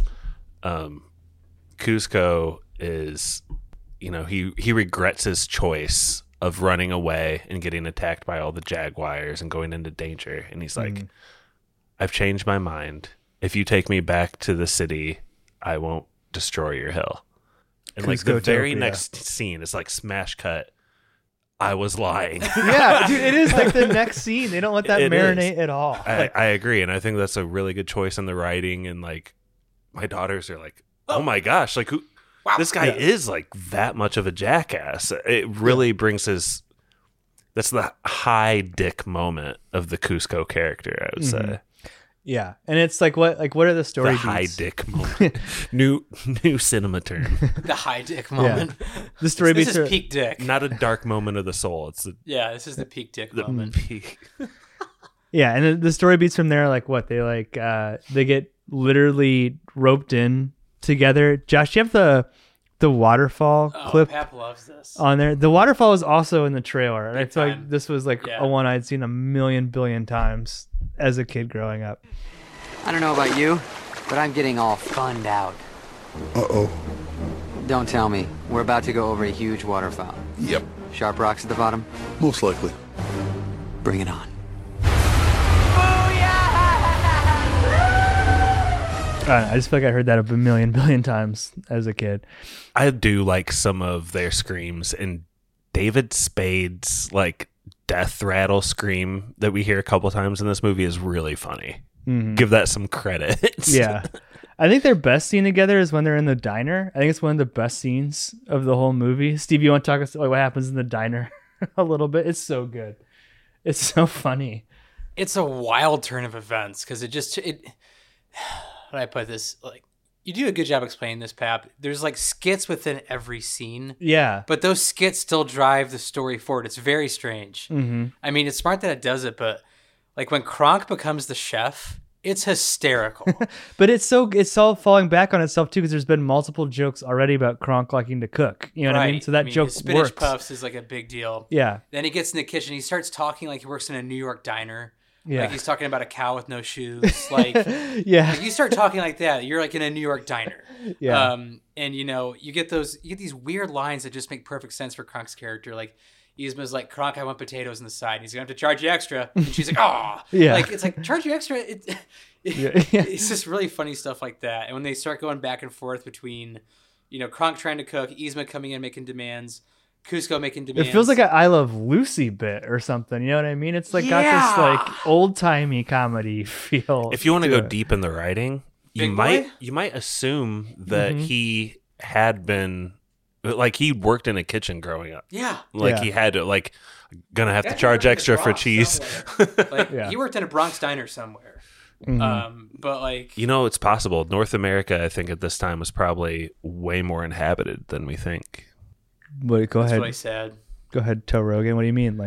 Kuzco is, he regrets his choice of running away and getting attacked by all the jaguars and going into danger. And he's like, I've changed my mind. If you take me back to the city, I won't destroy your hill. And like the very next scene is like smash cut. I was lying. Yeah, dude, it is like the next scene. They don't let that marinate at all. I agree. And I think that's a really good choice in the writing. And like my daughters are like, oh my gosh, like this guy is like that much of a jackass. It really brings that's the high dick moment of the Kuzco character, I would say. Yeah, and it's like what are the story The beats? high dick moment. new cinema term. The high dick moment. The story This beats is are peak dick. Not a dark moment of the soul. It's This is the peak dick the moment. peak. yeah, and the story beats from there. Like what they they get literally roped in together. Josh, you have the waterfall clip Pap loves this. on there. The waterfall is also in the trailer, and I Big feel time. like this was like a one I'd seen a million billion times as a kid growing up. I don't know about you, but I'm getting all funned out. Uh-oh. Don't tell me. We're about to go over a huge waterfall. Yep. Sharp rocks at the bottom? Most likely. Bring it on. I just feel like I heard that a million billion times as a kid. I do like some of their screams, and David Spade's like death rattle scream that we hear a couple times in this movie is really funny. Give that some credit. Yeah. I think their best scene together is when they're in the diner. I think it's one of the best scenes of the whole movie. Steve, you want to talk us like what happens in the diner a little bit? It's so good. It's so funny. It's a wild turn of events because how do I put this? Like, you do a good job explaining this, Pap. There's like skits within every scene. Yeah. But those skits still drive the story forward. It's very strange. Mm-hmm. I mean, it's smart that it does it, but like when Kronk becomes the chef, it's hysterical. But it's all falling back on itself too, because there's been multiple jokes already about Kronk liking to cook. You know what I mean? So that joke his spinach works. puffs is like a big deal. Yeah. Then he gets in the kitchen. He starts talking like he works in a New York diner. Yeah. Like he's talking about a cow with no shoes. Like, Yeah. like you start talking like that, you're like in a New York diner. Yeah. And you get these weird lines that just make perfect sense for Kronk's character. Like Yzma's like, Kronk, I want potatoes on the side. He's gonna have to charge you extra. And she's like, oh, Yeah. Like it's like charge you extra. It's just really funny stuff like that. And when they start going back and forth between, Kronk trying to cook, Yzma coming in making demands, Kuzco making demands. It feels like an I Love Lucy bit or something. You know what I mean? It's like got this like old timey comedy feel. If you want to go it. deep in the writing, you Big might boy? assume that he had been like he worked in a kitchen growing up. Yeah. Like Yeah. he had to gonna have to That charge worked in extra the for Bronx cheese. somewhere. Like Yeah. he worked in a Bronx diner somewhere. But like It's possible. North America, I think at this time was probably way more inhabited than we think. Wait, go that's ahead. really sad. Go ahead, Toe Rogan. What do you mean?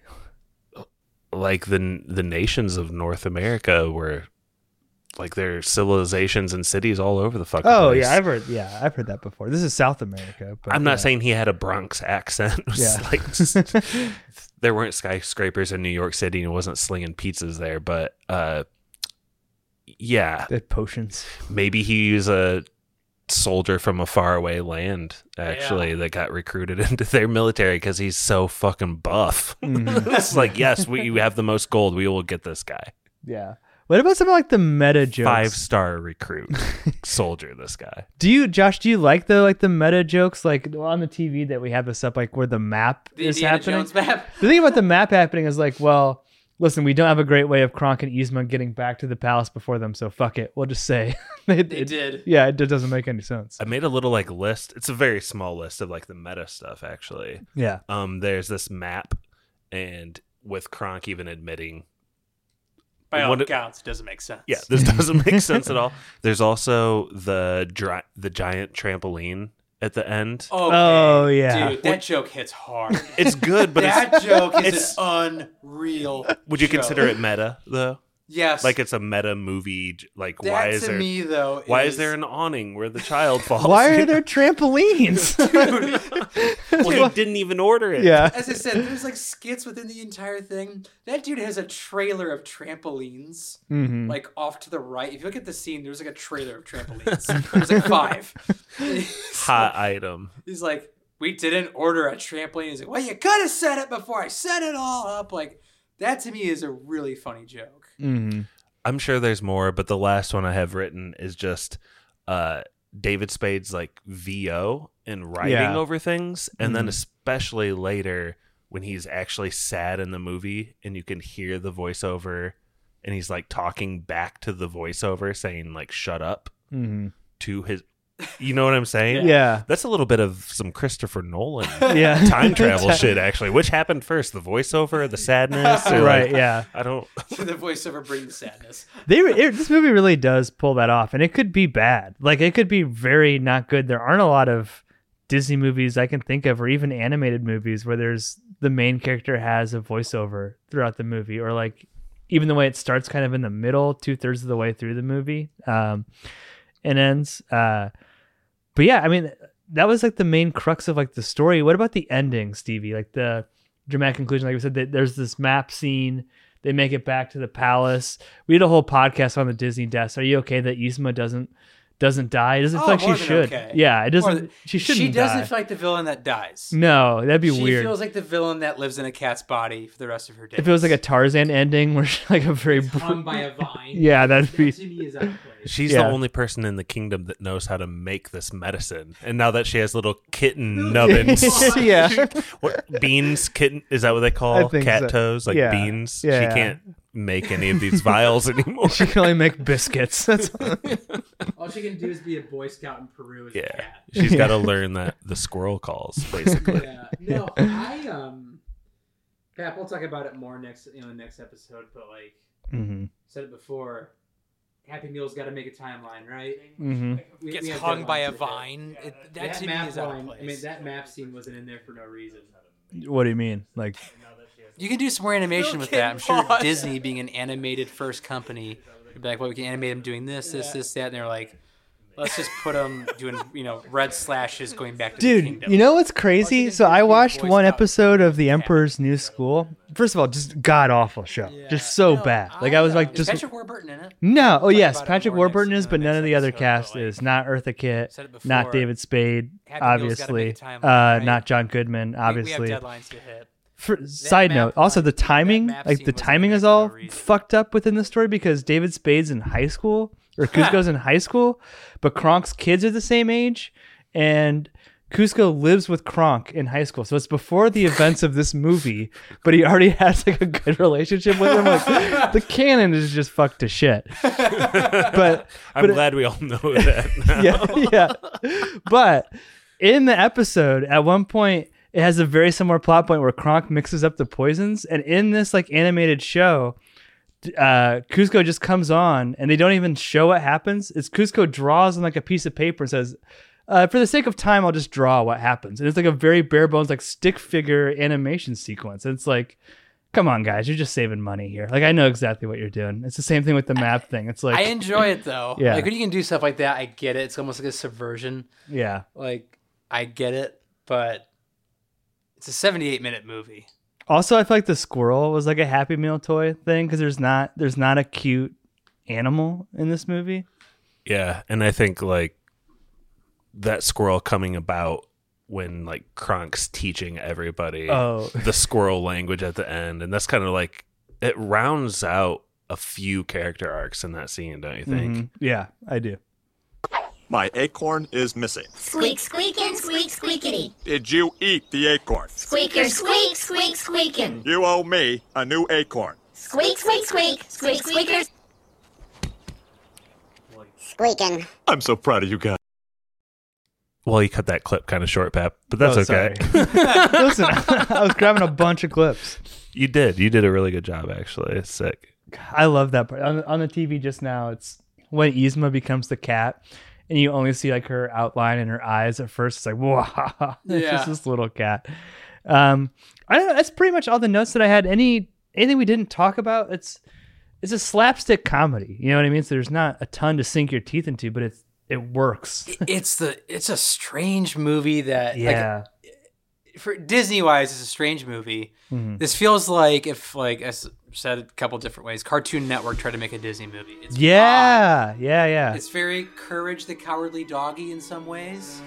Like the nations of North America were like their civilizations and cities all over the fucking Oh place. yeah, I've heard that before. This is South America. But I'm not yeah. saying he had a Bronx accent. It was Yeah. like there weren't skyscrapers in New York City and wasn't slinging pizzas there, but yeah, They had potions. maybe he was a soldier from a faraway land actually that got recruited into their military because he's so fucking buff. It's like, yes, we have the most gold. We will get this guy. Yeah. What about something like the meta jokes? 5-star recruit soldier. This guy. Josh? Do you like the meta jokes like on the TV that we have this up like where the map The is Indiana happening? Jones map. The thing about the map happening is like, well, listen, we don't have a great way of Kronk and Yzma getting back to the palace before them, so fuck it. We'll just say They did. Yeah, it doesn't make any sense. I made a little like list. It's a very small list of like the meta stuff actually. Yeah. There's this map, and with Kronk even admitting, By all what accounts, it doesn't make sense. yeah, this doesn't make sense at all. There's also the giant trampoline at the end. Okay. Oh, yeah. Dude, that joke hits hard. It's good, but that joke is it's- an unreal. would you joke. consider it meta though? Yes. Like it's a meta movie. Like that why is to there? me though? Why is there an awning where the child falls? Why are there trampolines? Well, he didn't even order it. Yeah. As I said, there's like skits within the entire thing. That dude has a trailer of trampolines, Mhm. like off to the right. If you look at the scene, there's like a trailer of trampolines. There's like 5. Hot item. He's like, we didn't order a trampoline. He's like, well, you could have said it before I set it all up. Like, that to me is a really funny joke. Mm-hmm. I'm sure there's more, but the last one I have written is just David Spade's like VO and writing Yeah. over things, and then Mhm. especially later when he's actually sad in the movie and you can hear the voiceover and he's like talking back to the voiceover saying like shut up Mhm. to his, you know what I'm saying? Yeah. That's a little bit of some Christopher Nolan Yeah. time travel shit actually. Which happened first, the voiceover or the sadness? Or Right, like, yeah. I don't The voiceover brings sadness. This movie really does pull that off, and it could be bad. Like, it could be very not good. There aren't a lot of Disney movies I can think of, or even animated movies, where there's the main character has a voiceover throughout the movie, or like even the way it starts kind of in the middle, 2/3 of the way through the movie, and ends. But yeah, I mean, that was like the main crux of like the story. What about the ending, Stevie? Like the dramatic conclusion, like we said, that there's this map scene. They make it back to the palace. We did a whole podcast on the Disney deaths. Are you okay that Yzma doesn't die? It doesn't feel like she more than should. okay. Yeah, it doesn't. Or She shouldn't. She doesn't die. feel like the villain that dies. No, that'd be She weird. feels like the villain that lives in a cat's body for the rest of her days. If it was like a Tarzan ending, where she, like a very hung by a vine. Yeah, that'd be. To me is out of place. She's Yeah. the only person in the kingdom that knows how to make this medicine. And now that she has little kitten nubbins. Yeah. What, beans, kitten, is that what they I call think cat so. toes? Like Yeah. beans? Yeah. She can't make any of these vials anymore. She can only make biscuits. That's All she can do is be a Boy Scout in Peru as a Yeah. cat. She's got to learn that the squirrel calls, basically. Yeah. No, I Pap, we'll talk about it more next next episode, but like said it before, Happy Meal's got to make a timeline, right? Mhm. We Gets have hung by deadlines a to hit. vine. That to me map is out of line- place. I mean, that map scene wasn't in there for no reason. What do you mean? Like, You can do some more animation No with kidding, that. I'm sure pause. Disney, being an animated first company, would be like, well, we can animate them doing this, that. And they're like, let's just put them doing, red slashes going back to the dude, kingdom. you know what's crazy? So I watched one episode of The Emperor's New School. First of all, just god awful show, just so bad. Like I was like, Is just Patrick Warburton in it? no. Oh Talk yes, about it Patrick more next- Warburton is, but next none of the other episode, cast but, like, is. Not Eartha Kitt, said it not before, David Spade, Happy Meal's gotta obviously, make a timeline, right? not John Goodman, We obviously. have deadlines to hit. Side note, also the timing, map like scene the wasn't timing in is there for all no reason. fucked up within the story because David Spade's in high school or Kuzco's in high school, but Kronk's kids are the same age, and Kuzco lives with Kronk in high school. So it's before the events of this movie, but he already has like a good relationship with him. Like the canon is just fucked to shit. But I'm glad we all know that now. yeah. But in the episode, at one point, it has a very similar plot point where Kronk mixes up the poisons, and in this like animated show, Kuzco just comes on, and they don't even show what happens. It's Kuzco draws on like a piece of paper and says, "For the sake of time, I'll just draw what happens." And it's like a very bare bones like stick figure animation sequence. And it's like, come on, guys, you're just saving money here. Like I know exactly what you're doing. It's the same thing with the map thing. It's like I enjoy it though. Yeah. Like when you can do stuff like that, I get it. It's almost like a subversion. yeah. Like I get it, but it's a 78-minute movie. Also, I feel like the squirrel was like a Happy Meal toy thing because there's not a cute animal in this movie. Yeah, and I think like that squirrel coming about when like Kronk's teaching everybody Oh. the squirrel language at the end, and that's kind of like it rounds out a few character arcs in that scene, don't you think? Yeah, I do. My acorn is missing. Squeak, squeakin', squeak, squeakity. Did you eat the acorn? Squeaker, squeak, squeak, squeakin'. You owe me a new acorn. Squeak, squeak, squeak, squeak, squeakers. Squeaking. I'm so proud of you guys. Well, you cut that clip kind of short, Pep, but that's okay. Listen, I was grabbing a bunch of clips. You did a really good job, actually. It's sick. I love that part. On the TV just now, it's when Yzma becomes the cat, and you only see like her outline and her eyes at first. It's like, wow, it's just this little cat. I don't know. That's pretty much all the notes that I had. Anything we didn't talk about? It's a slapstick comedy. You know what I mean? So there's not a ton to sink your teeth into, but it works. It's a strange movie that yeah. For Disney wise, it's a strange movie. Mm-hmm. This feels like if, like I said a couple different ways, Cartoon Network tried to make a Disney movie. It's odd. Yeah. It's very Courage the Cowardly Doggy in some ways.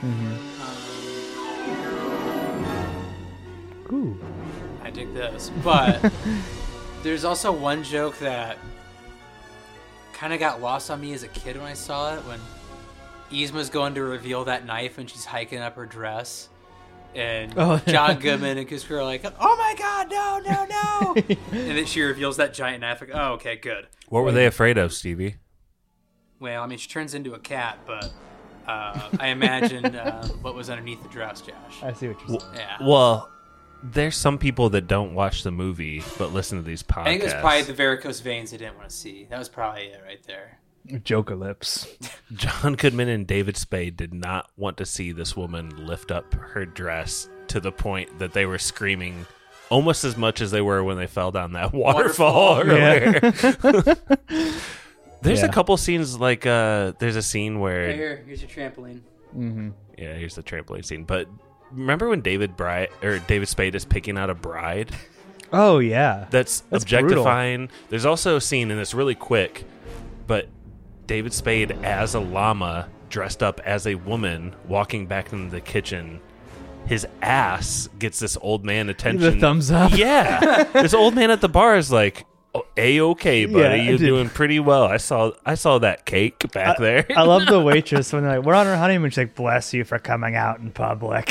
Ooh. I dig this, but there's also one joke that kind of got lost on me as a kid when I saw it. When Yzma's going to reveal that knife and she's hiking up her dress. And John Goodman and Kuzco are like, oh my God, no. And then she reveals that giant knife. Like, oh, okay, good. What were they afraid of, Stevie? Well, I mean, she turns into a cat, but I imagine what was underneath the dress, Josh. I see what you're saying. Yeah. Well, there's some people that don't watch the movie but listen to these podcasts. I think it was probably the varicose veins they didn't want to see. That was probably it right there. Joker lips. John Goodman and David Spade did not want to see this woman lift up her dress to the point that they were screaming almost as much as they were when they fell down that waterfall earlier. Yeah. There's a couple scenes like there's a scene where here's your trampoline. Mm-hmm. Yeah, here's the trampoline scene. But remember when David Spade is picking out a bride? Oh yeah, that's objectifying. Brutal. There's also a scene, and it's really quick, but David Spade as a llama dressed up as a woman walking back into the kitchen. His ass gets this old man attention. The thumbs up. Yeah. This old man at the bar is like, A-okay, buddy. You're doing pretty well. I saw that cake back there. I love the waitress when they're like, we're on our honeymoon. She's like, bless you for coming out in public.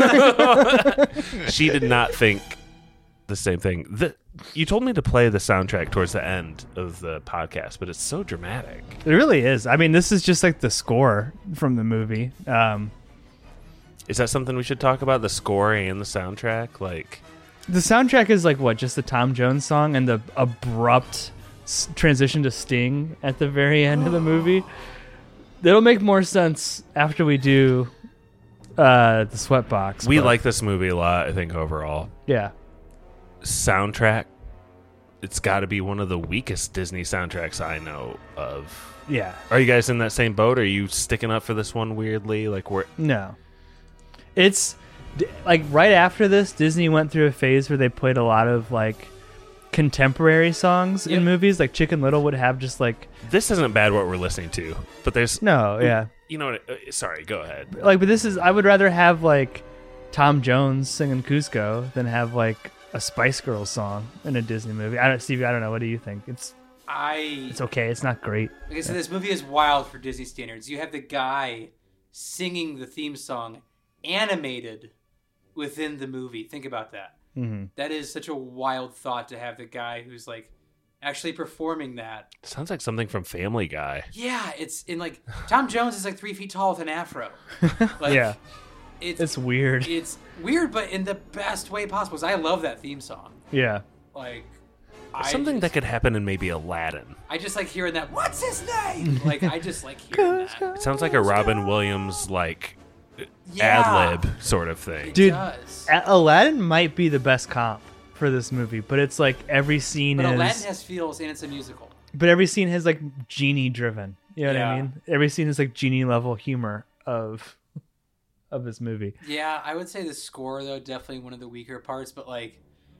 She did not think the same thing. You told me to play the soundtrack towards the end of the podcast, but it's so dramatic. It really is. I mean, this is just like the score from the movie. Is that something we should talk about? The score and the soundtrack? Like, the soundtrack is like what? Just the Tom Jones song and the abrupt transition to Sting at the very end of the movie. That'll make more sense after we do the Sweatbox. We like this movie a lot, I think, overall. Yeah. Soundtrack, it's got to be one of the weakest Disney soundtracks I know of. Yeah. Are you guys in that same boat? Are you sticking up for this one weirdly? No. It's like right after this, Disney went through a phase where they played a lot of like contemporary songs in movies. Like Chicken Little would have just like, this isn't bad what we're listening to, but there's you know what? Sorry, go ahead. Like, but this is, I would rather have like Tom Jones singing Cusco than have like a Spice Girls song in a Disney movie. Stevie, I don't know. What do you think? It's okay. It's not great. Like I said, this movie is wild for Disney standards. You have the guy singing the theme song animated within the movie. Think about that. Mm-hmm. That is such a wild thought to have the guy who's like actually performing that. Sounds like something from Family Guy. Yeah, it's in like Tom Jones is like 3 feet tall with an afro. Like, yeah. It's weird. It's weird, but in the best way possible. 'Cause I love that theme song. Yeah. Like something that could happen in maybe Aladdin. I just like hearing that. What's his name? Like I just like hearing that. It sounds like a Robin Williams ad lib sort of thing. Dude, Aladdin might be the best comp for this movie, but it's like every scene But Aladdin has feels and it's a musical. But every scene has like genie driven. You know what I mean? Every scene is like genie level humor of this movie. Yeah, I would say the score though definitely one of the weaker parts, but like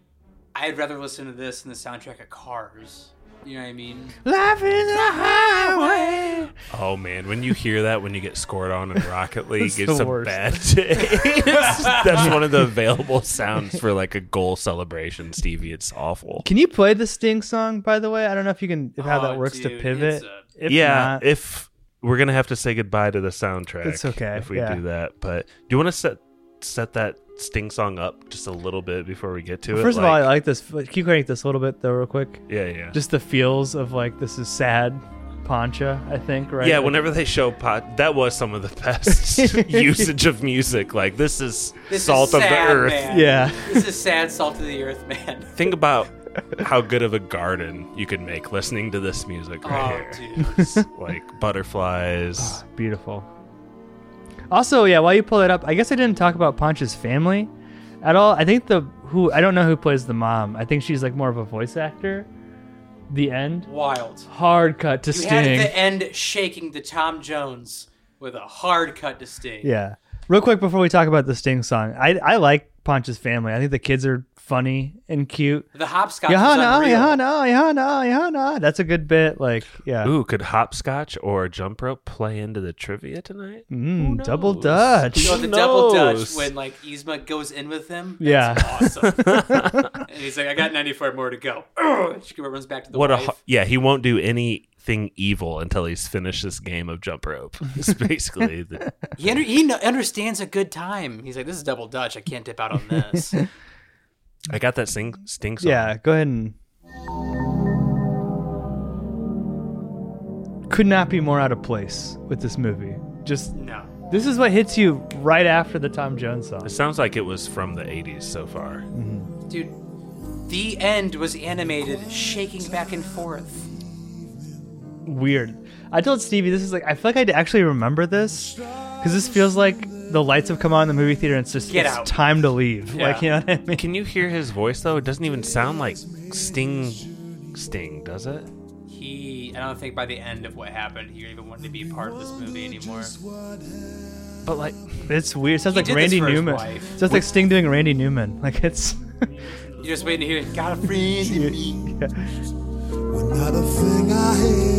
I'd rather listen to this than the soundtrack of Cars. You know what I mean? Life is a highway. Oh man, when you hear that, when you get scored on in Rocket League, it's the a worst. bad day. That's one of the available sounds for like a goal celebration, Stevie. It's awful. Can you play the Sting song, by the way? I don't know if you can, if how that Oh, works to dude, pivot. it's a- If Yeah, not, if we're gonna have to say goodbye to the soundtrack, It's okay, if we yeah. do that. But do you want to set that Sting song up just a little bit before we get to it? first of all, I like this. Keep cranking this a little bit, though, real quick. yeah. Just the feels of like this is sad, Poncha. I think, right? Yeah, Like, whenever they show pot, that was some of the best usage of music. Like this is This salt is of sad, the earth. man. Yeah. This is sad salt of the earth, man. Think about how good of a garden you could make listening to this music right Oh, here. dude. Like butterflies. Beautiful. Also, yeah, while you pull it up, I guess I didn't talk about Poncha's family at all. I think I don't know who plays the mom. I think she's like more of a voice actor. The end. Wild. Hard cut to You had Sting. the end shaking the Tom Jones with a hard cut to Sting. Yeah. Real quick before we talk about the Sting song, I like Poncha's family. I think the kids are funny and cute. The hopscotch is Johanna, unreal. Johanna. That's a good bit. Like, yeah. Ooh, could hopscotch or jump rope play into the trivia tonight? Double Dutch. You know, the Who double knows? Dutch when like Yzma goes in with him. Yeah. That's awesome. And he's like, I got 94 more to go. She runs back to the wife. He won't do anything evil until he's finished this game of jump rope. It's basically the, He understands a good time. He's like, this is double Dutch. I can't dip out on this. I got that Sting song. Yeah, go ahead and. Could not be more out of place with this movie. Just No. This is what hits you right after the Tom Jones song. It sounds like it was from the 80s so far. Dude, the end was animated, shaking back and forth. Weird. I told Stevie this is like I feel like I actually remember this because this feels like the lights have come on in the movie theater and it's just Get it's out. time to leave. Yeah. Like, you know what I mean? Can you hear his voice though? It doesn't even sound like Sting, does it? I don't think by the end of what happened, he even wanted to be part of this movie anymore. But like, It's weird. It sounds He like did this Randy for his Newman. wife. It sounds like Sting doing Randy Newman. Like it's. You're just waiting to hear, got a friend in me. Not a thing I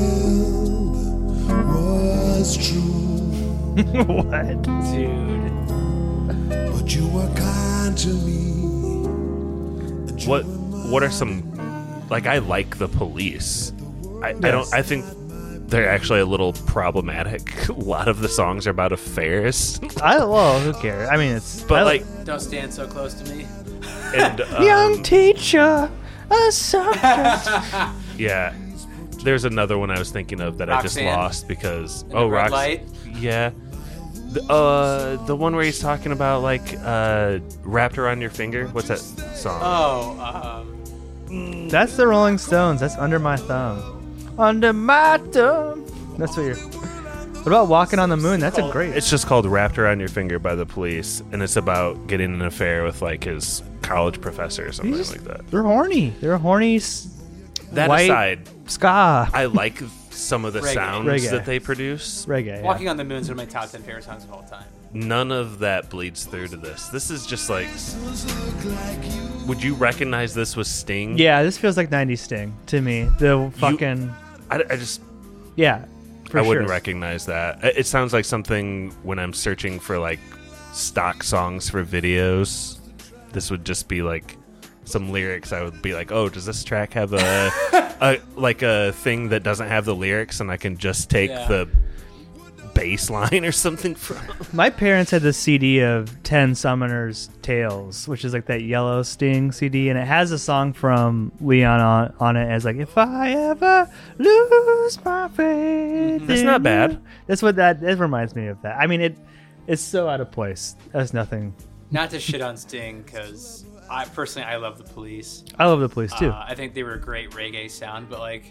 held was true. What? Dude. But you were kind to me. What are some like? I like the Police. I don't. I think they're actually a little problematic. A lot of the songs are about affairs. Who cares? I mean, it's. But like, Don't stand so close to me. and Young teacher, a subject. yeah, there's another one I was thinking of that I just Roxanne? lost because In the red light? Yeah, the one where he's talking about like wrapped around your finger. What's that song? Oh, That's the Rolling Stones. That's Under My Thumb. Under my thumb. That's what you're. What about Walking on the Moon? That's a great. It's just called Wrapped Around Your Finger by the Police, and it's about getting an affair with like his college professor or something like that. They're horny. They're horny. That white aside, ska. I like some of the Reggae. sounds Reggae. that they produce. Reggae. Yeah. Walking on the Moon is one of my top 10 favorite songs of all time. None of that bleeds through to this. This is just like, would you recognize this was Sting? Yeah, this feels like 90s Sting to me. The fucking. I just. Yeah. For I wouldn't sure. recognize that. It sounds like something when I'm searching for like stock songs for videos. This would just be like some lyrics. I would be like, oh, does this track have a like a thing that doesn't have the lyrics, and I can just take the bass line or something from. My parents had this CD of 10 Summoners Tales, which is like that yellow Sting CD, and it has a song from Leon on it as like, if I ever lose my faith. That's in not you." bad. That's what that reminds me of that. I mean, it's so out of place. That's nothing. Not to shit on Sting, because I love the Police. I love the Police too. I think they were a great reggae sound, but like,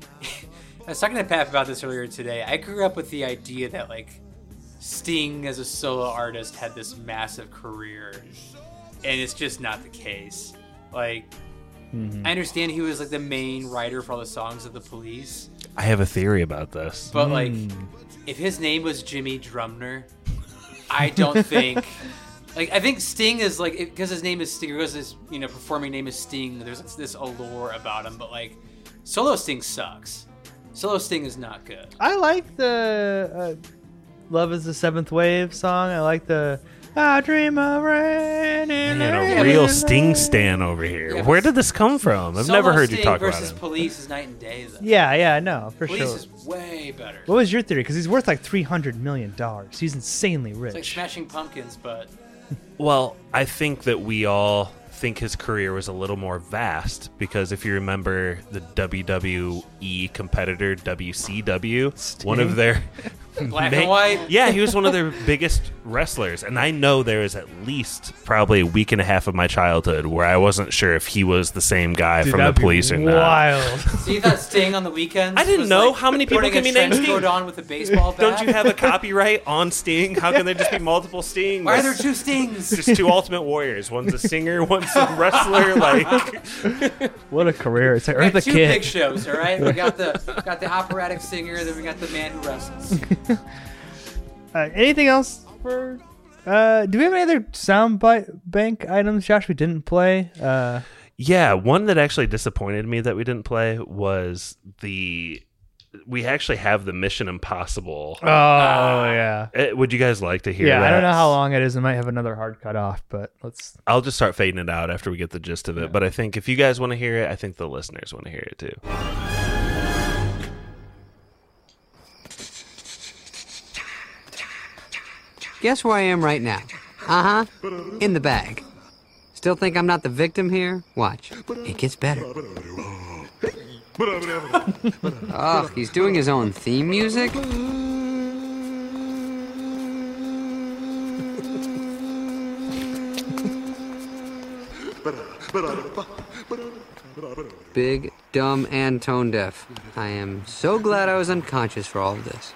I was talking to Pat about this earlier today. I grew up with the idea that like Sting as a solo artist had this massive career, and it's just not the case. Like, I understand he was like the main writer for all the songs of the Police, I have a theory about this. but like, if his name was Jimmy Drumner, I don't think Like, I think Sting is like, because his name is Sting, because his performing name is Sting. There's this allure about him, but like, solo Sting sucks. Solo Sting is not good. I like the "Love Is the Seventh Wave" song. I like the "I Dream of Rain." A real Sting stan over here. Yeah, Where did this come from? I've never heard you talk about versus him. Police is night and day, though. Yeah, no, for Police sure. is way better. What was your theory? Because he's worth like $300 million. He's insanely rich. It's like Smashing Pumpkins, but Well, I think that we all think his career was a little more vast because if you remember the WWE competitor WCW, one of their Black and white. Yeah, he was one of their biggest wrestlers, and I know there was at least probably a week and a half of my childhood where I wasn't sure if he was the same guy Dude, from the that'd be Police or not. wild. So you thought Sting on the weekends? I didn't was, know like, how many people putting can be a named trench Sting. coat on with a baseball bat? Don't you have a copyright on Sting? How can there just be multiple Stings? Why are there two Stings? Just two Ultimate Warriors. One's a singer, one's a wrestler. Like, What a career! It's like We got Eartha two Kitt. big shows, all right? We got the operatic singer, then we got the man who wrestles. Anything else for? Do we have any other sound bank items, Josh? We didn't play. yeah, one that actually disappointed me that we didn't play was we actually have the Mission Impossible. Oh yeah. Would you guys like to hear Yeah, that? I don't know how long it is. I might have another hard cut off, but let's. I'll just start fading it out after we get the gist of it. But I think if you guys want to hear it, I think the listeners want to hear it too. Guess where I am right now? In the bag. Still think I'm not the victim here? Watch. It gets better. Oh, he's doing his own theme music? Big, dumb, and tone deaf. I am so glad I was unconscious for all of this.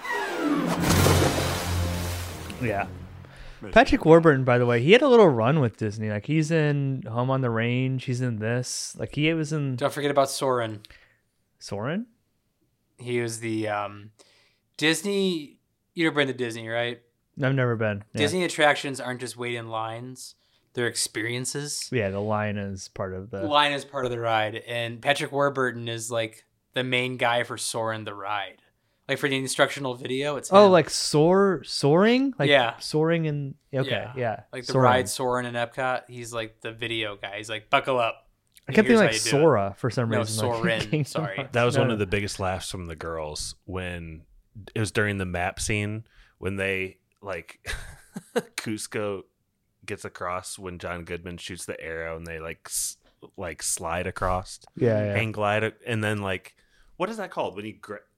Yeah. Patrick Warburton, by the way, he had a little run with Disney. Like, he's in Home on the Range. He's in this. Like, he was in... Don't forget about Soren. Soren? He was the Disney... You've never been to Disney, right? I've never been. Yeah. Disney attractions aren't just wait in lines. They're experiences. Yeah, the line is part of the... Line is part of the ride. And Patrick Warburton is, like, the main guy for Soren the Ride. Like, for the instructional video, it's him. Oh, like soaring? Like yeah. Soaring in... Okay, yeah. Like the Soaring. ride Soren in Epcot, he's like the video guy. He's like, buckle up. I kept Here's thinking how like you do Sora for some No, reason. like, Soren, Kingdom sorry. Hearts. That was No, one no. of the biggest laughs from the girls when it was during the map scene when they like Cusco gets across when John Goodman shoots the arrow and they like slide across. Yeah. Hang glide and then like what is that called when you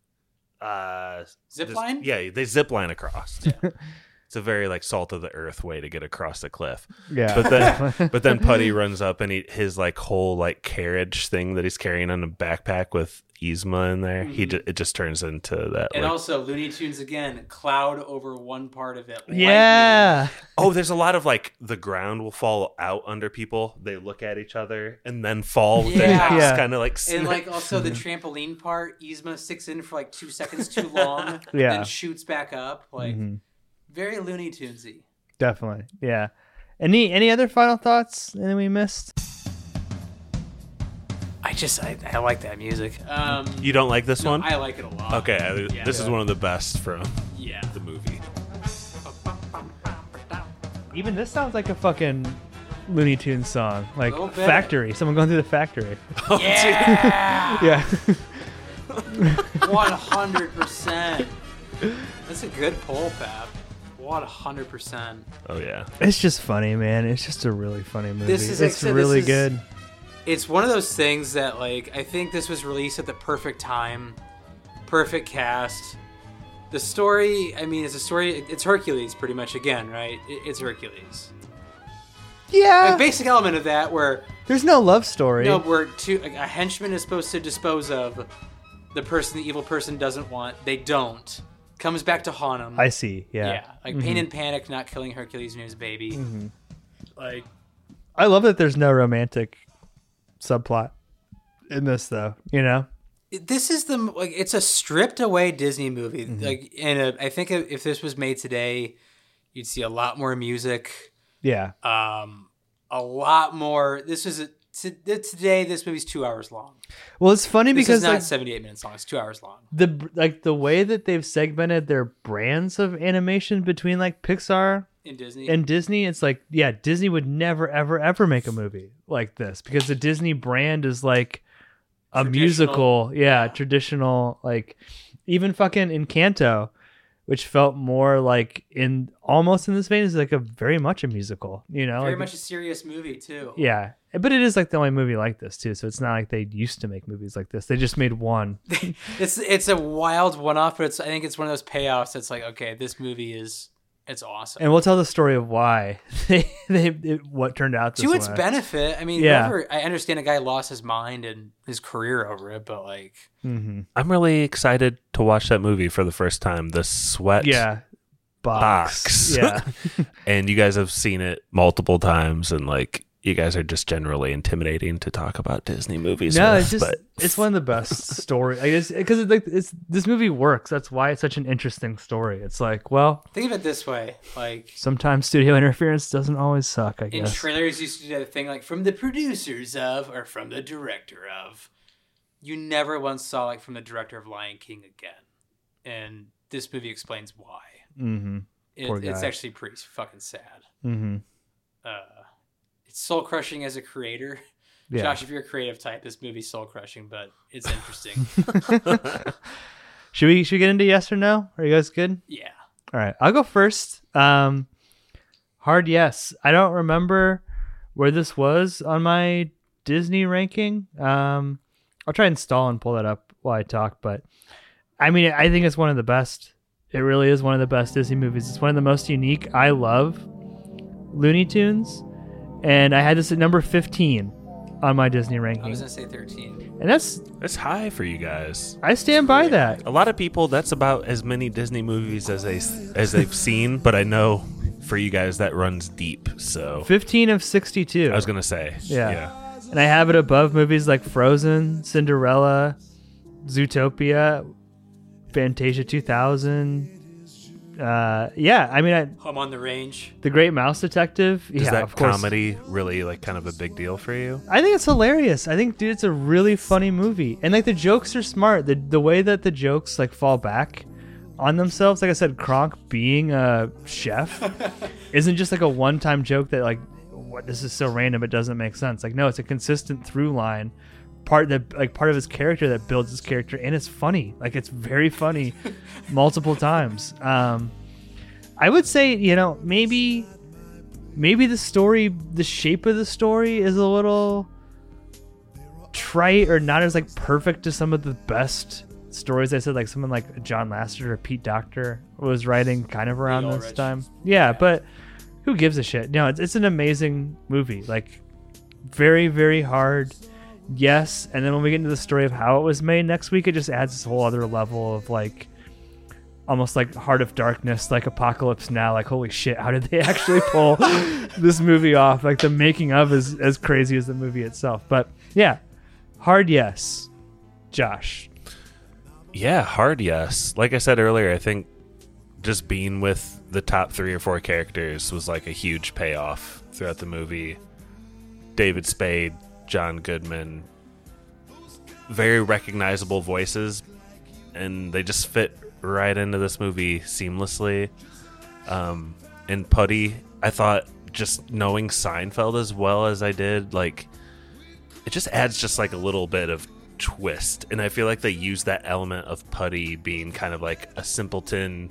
Zip line? Yeah, they zip line across. Yeah. It's a very like salt of the earth way to get across the cliff. Yeah. But then Putty runs up and his like whole like carriage thing that he's carrying on a backpack with Yzma in there. Mhm. It just turns into that. And like, also Looney Tunes again, cloud over one part of it. Yeah. oh, there's a lot of like the ground will fall out under people. They look at each other and then fall with their necks Yeah. kind of like. And like also the trampoline part, Yzma sticks in for like 2 seconds too long, Yeah. then shoots back up. Like very Looney Tunesy. Definitely. Yeah. Any other final thoughts? Anything we missed? I like that music. You don't like this no, one? I like it a lot. Okay, Yeah. this is one of the best from Yeah. the movie. Even this sounds like a fucking Looney Tunes song. Like Little bit. Factory. Someone going through the factory. Yeah. Yeah. 100%. That's a good pull, Pap. 100%. Oh yeah. It's just funny, man. It's just a really funny movie. This is- like I it's said, really this is- good. It's one of those things that, like, I think this was released at the perfect time, perfect cast. The story, I mean, it's Hercules pretty much again, right? It's Hercules. Yeah. A basic element of that where, There's no love story. where a henchman is supposed to dispose of the person the evil person doesn't want. They don't. Comes back to haunt him. I see. Yeah. Yeah. Like Pain and Panic not killing Hercules and his baby. Mm-hmm. Like, I love that there's no romantic subplot in this, though. You know? this is it's a stripped away Disney movie. Mm-hmm. Like, I think if this was made today, you'd see a lot more music. Yeah. A lot more. Today. This movie's 2 hours long. Well, it's funny This because is not like, 78 minutes long. It's 2 hours long. the way that they've segmented their brands of animation between like Pixar In Disney. and Disney, it's like, yeah, Disney would never, ever, ever make a movie like this because the Disney brand is like a musical. Yeah, traditional, like even fucking Encanto, which felt more like almost in this vein, is like very much a musical, Very like, much a serious movie, too. Yeah. But it is like the only movie like this too, so it's not like they used to make movies like this. They just made one. It's a wild one-off, but I think it's one of those payoffs that's like, okay, this movie it's awesome. And we'll tell the story of why what turned out this to way. its benefit. I mean, Yeah. I understand a guy lost his mind and his career over it, but like, I'm really excited to watch that movie for the first time. The Sweat Box. Yeah. And you guys have seen it multiple times, and like you guys are just generally intimidating to talk about Disney movies. No, with, it's one of the best stories. I guess because this movie works. That's why it's such an interesting story. It's like, well, think of it this way: like sometimes studio interference doesn't always suck. I in guess trailers used to do that thing like from the producers of or from the director of. You never once saw like from the director of Lion King again, and this movie explains why. Mm-hmm. It's actually pretty fucking sad. Mm-hmm. It's soul crushing as a creator. Yeah. Josh, if you're a creative type, this movie's soul crushing, but it's interesting. Should we get into yes or no? Are you guys good? Yeah. All right, I'll go first. Hard yes. I don't remember where this was on my Disney ranking. I'll try and stall and pull that up while I talk, but I mean, I think it's one of the best. It really is one of the best Disney movies. It's one of the most unique. I love Looney Tunes, and I had this at number 15 on my Disney ranking. I was gonna say 13, and that's high for you guys. I stand by that. A lot of people, that's about as many Disney movies as they've seen, but I know for you guys that runs deep. So 15 of 62. I was gonna say, yeah. And I have it above movies like Frozen, Cinderella, Zootopia, Fantasia 2000. I mean, Home on the Range, The Great Mouse Detective. Is that of course. comedy really like kind of a big deal for you? I think it's hilarious. I think, dude, it's a really funny movie, and like the jokes are smart. The way that the jokes like fall back on themselves. Like I said, Kronk being a chef isn't just like a one-time joke that like, what, this is so random it doesn't make sense. Like, no, it's a consistent through line. Part of his character that builds his character, and it's funny. Like, it's very funny multiple times. I would say, maybe the story, the shape of the story is a little trite or not as like perfect as some of the best stories. I said, like someone like John Lasseter or Pete Docter was writing kind of around this time. Yeah, but who gives a shit? No, it's an amazing movie. Like, very, very hard. Yes, and then when we get into the story of how it was made next week, it just adds this whole other level of like almost like Heart of Darkness, like Apocalypse Now. Like, holy shit, how did they actually pull this movie off? Like, the making of is as crazy as the movie itself. But yeah, hard yes. Josh. Yeah, hard yes. Like I said earlier, I think just being with the top 3 or 4 characters was like a huge payoff throughout the movie. David Spade, John Goodman, very recognizable voices, and they just fit right into this movie seamlessly. And Putty, I thought, just knowing Seinfeld as well as I did, like, it just adds just like a little bit of twist, and I feel like they use that element of Putty being kind of like a simpleton,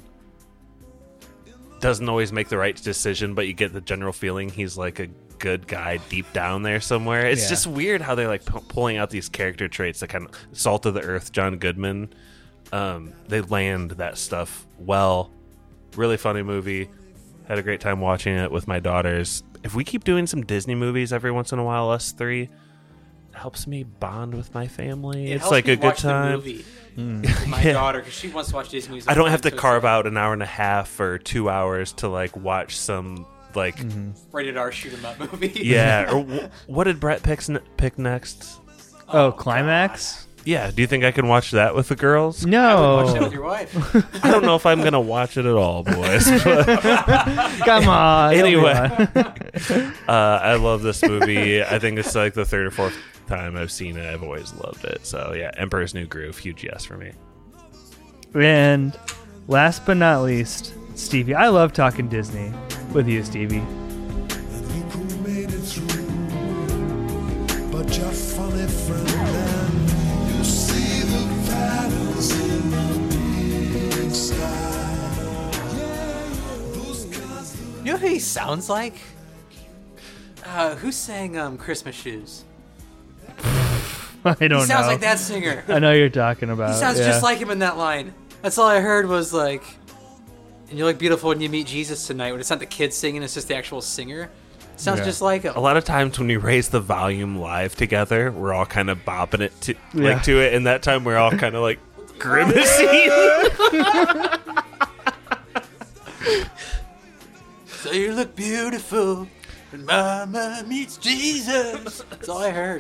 doesn't always make the right decision, but you get the general feeling he's like a good guy deep down there somewhere. It's just weird how they're like pulling out these character traits that kind of salt of the earth John Goodman. They land that stuff well. Really funny movie. Had a great time watching it with my daughters. If we keep doing some Disney movies every once in a while, us 3, it helps me bond with my family. It's like a good time. With my daughter, because she wants to watch Disney movies. I don't have to carve out an hour and a half or 2 hours to like watch some like rated R shoot 'em up movie. Yeah. Or what did Brett pick next? Oh, Climax. Yeah, do you think I can watch that with the girls? No. Watch that with your wife. I don't know if I'm going to watch it at all, boys. But Come on. anyway, I love this movie. I think it's like the third or fourth time I've seen it. I've always loved it. So yeah, Emperor's New Groove, huge yes for me. And last but not least, Stevie. I love talking Disney with you, Stevie. Think who made it through, but you're funny friend and you see the patterns in the big sky. Those guys. You know who he sounds like? Who sang Christmas Shoes? I don't know. He sounds like that singer. I know who you're talking about. He sounds just like him in that line. That's all I heard was like, and you look beautiful when you meet Jesus tonight. When it's not the kid singing, it's just the actual singer. It sounds just like him. A lot of times when we raise the volume live together, we're all kind of bopping it to it, and that time we're all kind of like grimacing. So you look beautiful when Mama meets Jesus. That's all I heard.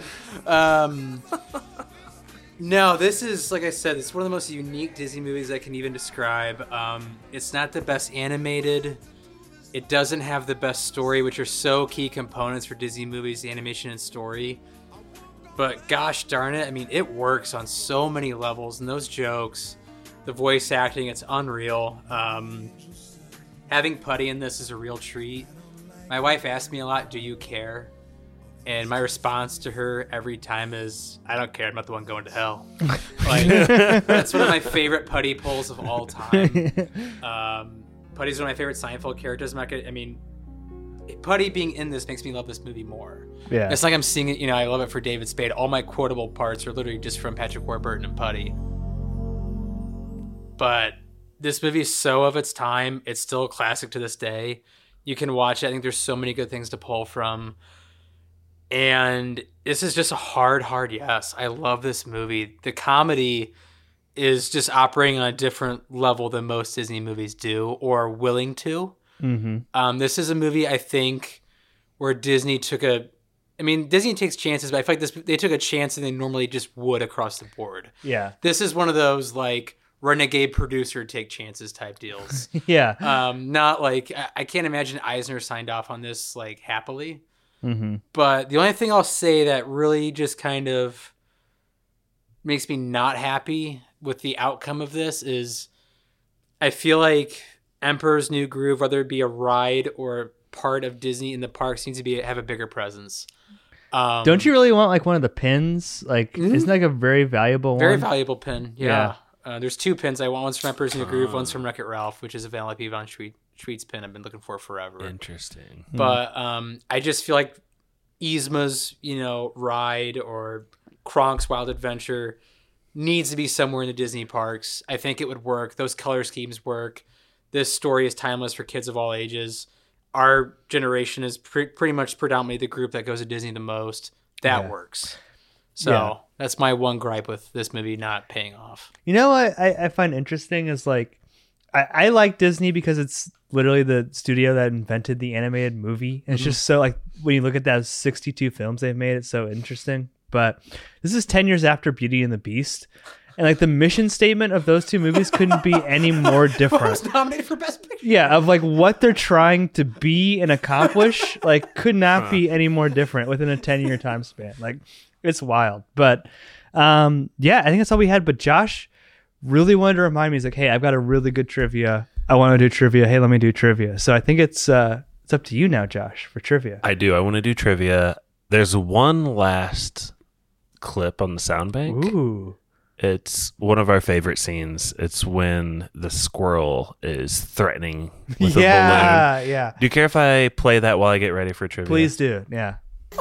No, this is, like I said, it's one of the most unique Disney movies I can even describe. It's not the best animated. It doesn't have the best story, which are so key components for Disney movies, the animation and story. But gosh darn it, I mean, it works on so many levels. And those jokes, the voice acting, it's unreal. Having Putty in this is a real treat. My wife asks me a lot, do you care? And my response to her every time is, I don't care. I'm not the one going to hell. Like, that's one of my favorite Putty pulls of all time. Putty's one of my favorite Seinfeld characters. Putty being in this makes me love this movie more. Yeah. It's like I'm seeing it, I love it for David Spade. All my quotable parts are literally just from Patrick Warburton and Putty. But this movie is so of its time. It's still a classic to this day. You can watch it. I think there's so many good things to pull from. And this is just a hard yes. I love this movie. The comedy is just operating on a different level than most Disney movies do or willing to. Mm-hmm. This is a movie, I think, where Disney Disney takes chances, but I feel like they took a chance and they normally just would across the board. Yeah. This is one of those, like, renegade producer take chances type deals. Yeah. Not like, I can't imagine Eisner signed off on this, like, happily. Mm-hmm. But the only thing I'll say that really just kind of makes me not happy with the outcome of this is I feel like Emperor's New Groove, whether it be a ride or part of Disney in the parks, needs to have a bigger presence. Don't you really want like one of the pins? Like, isn't that like a very valuable Very one? Very valuable pin, yeah. There's two pins I want. One's from Emperor's New Groove, one's from Wreck-It Ralph, which is a Vanellope von Schweetz pin I've been looking for forever. Interesting. But I just feel like Yzma's, ride or Kronk's Wild Adventure needs to be somewhere in the Disney parks. I think it would work. Those color schemes work. This story is timeless for kids of all ages. Our generation is pretty much predominantly the group that goes to Disney the most. That works. So that's my one gripe with this movie not paying off. You know what I find interesting is like, I like Disney because it's literally the studio that invented the animated movie. And it's just so like, when you look at those 62 films they've made, it's so interesting. But this is 10 years after Beauty and the Beast. And like the mission statement of those two movies couldn't be any more different. What was nominated for Best Picture? Yeah, of like what they're trying to be and accomplish, like could not be any more different within a 10-year time span. Like it's wild. But I think that's all we had. But Josh really wanted to remind me, he's like, hey, I've got a really good trivia. I want to do trivia. Hey, let me do trivia. So I think it's up to you now, Josh, for trivia. I do. I want to do trivia. There's one last clip on the sound bank. Ooh. It's one of our favorite scenes. It's when the squirrel is threatening with a balloon. Yeah. Do you care if I play that while I get ready for trivia? Please do. Yeah.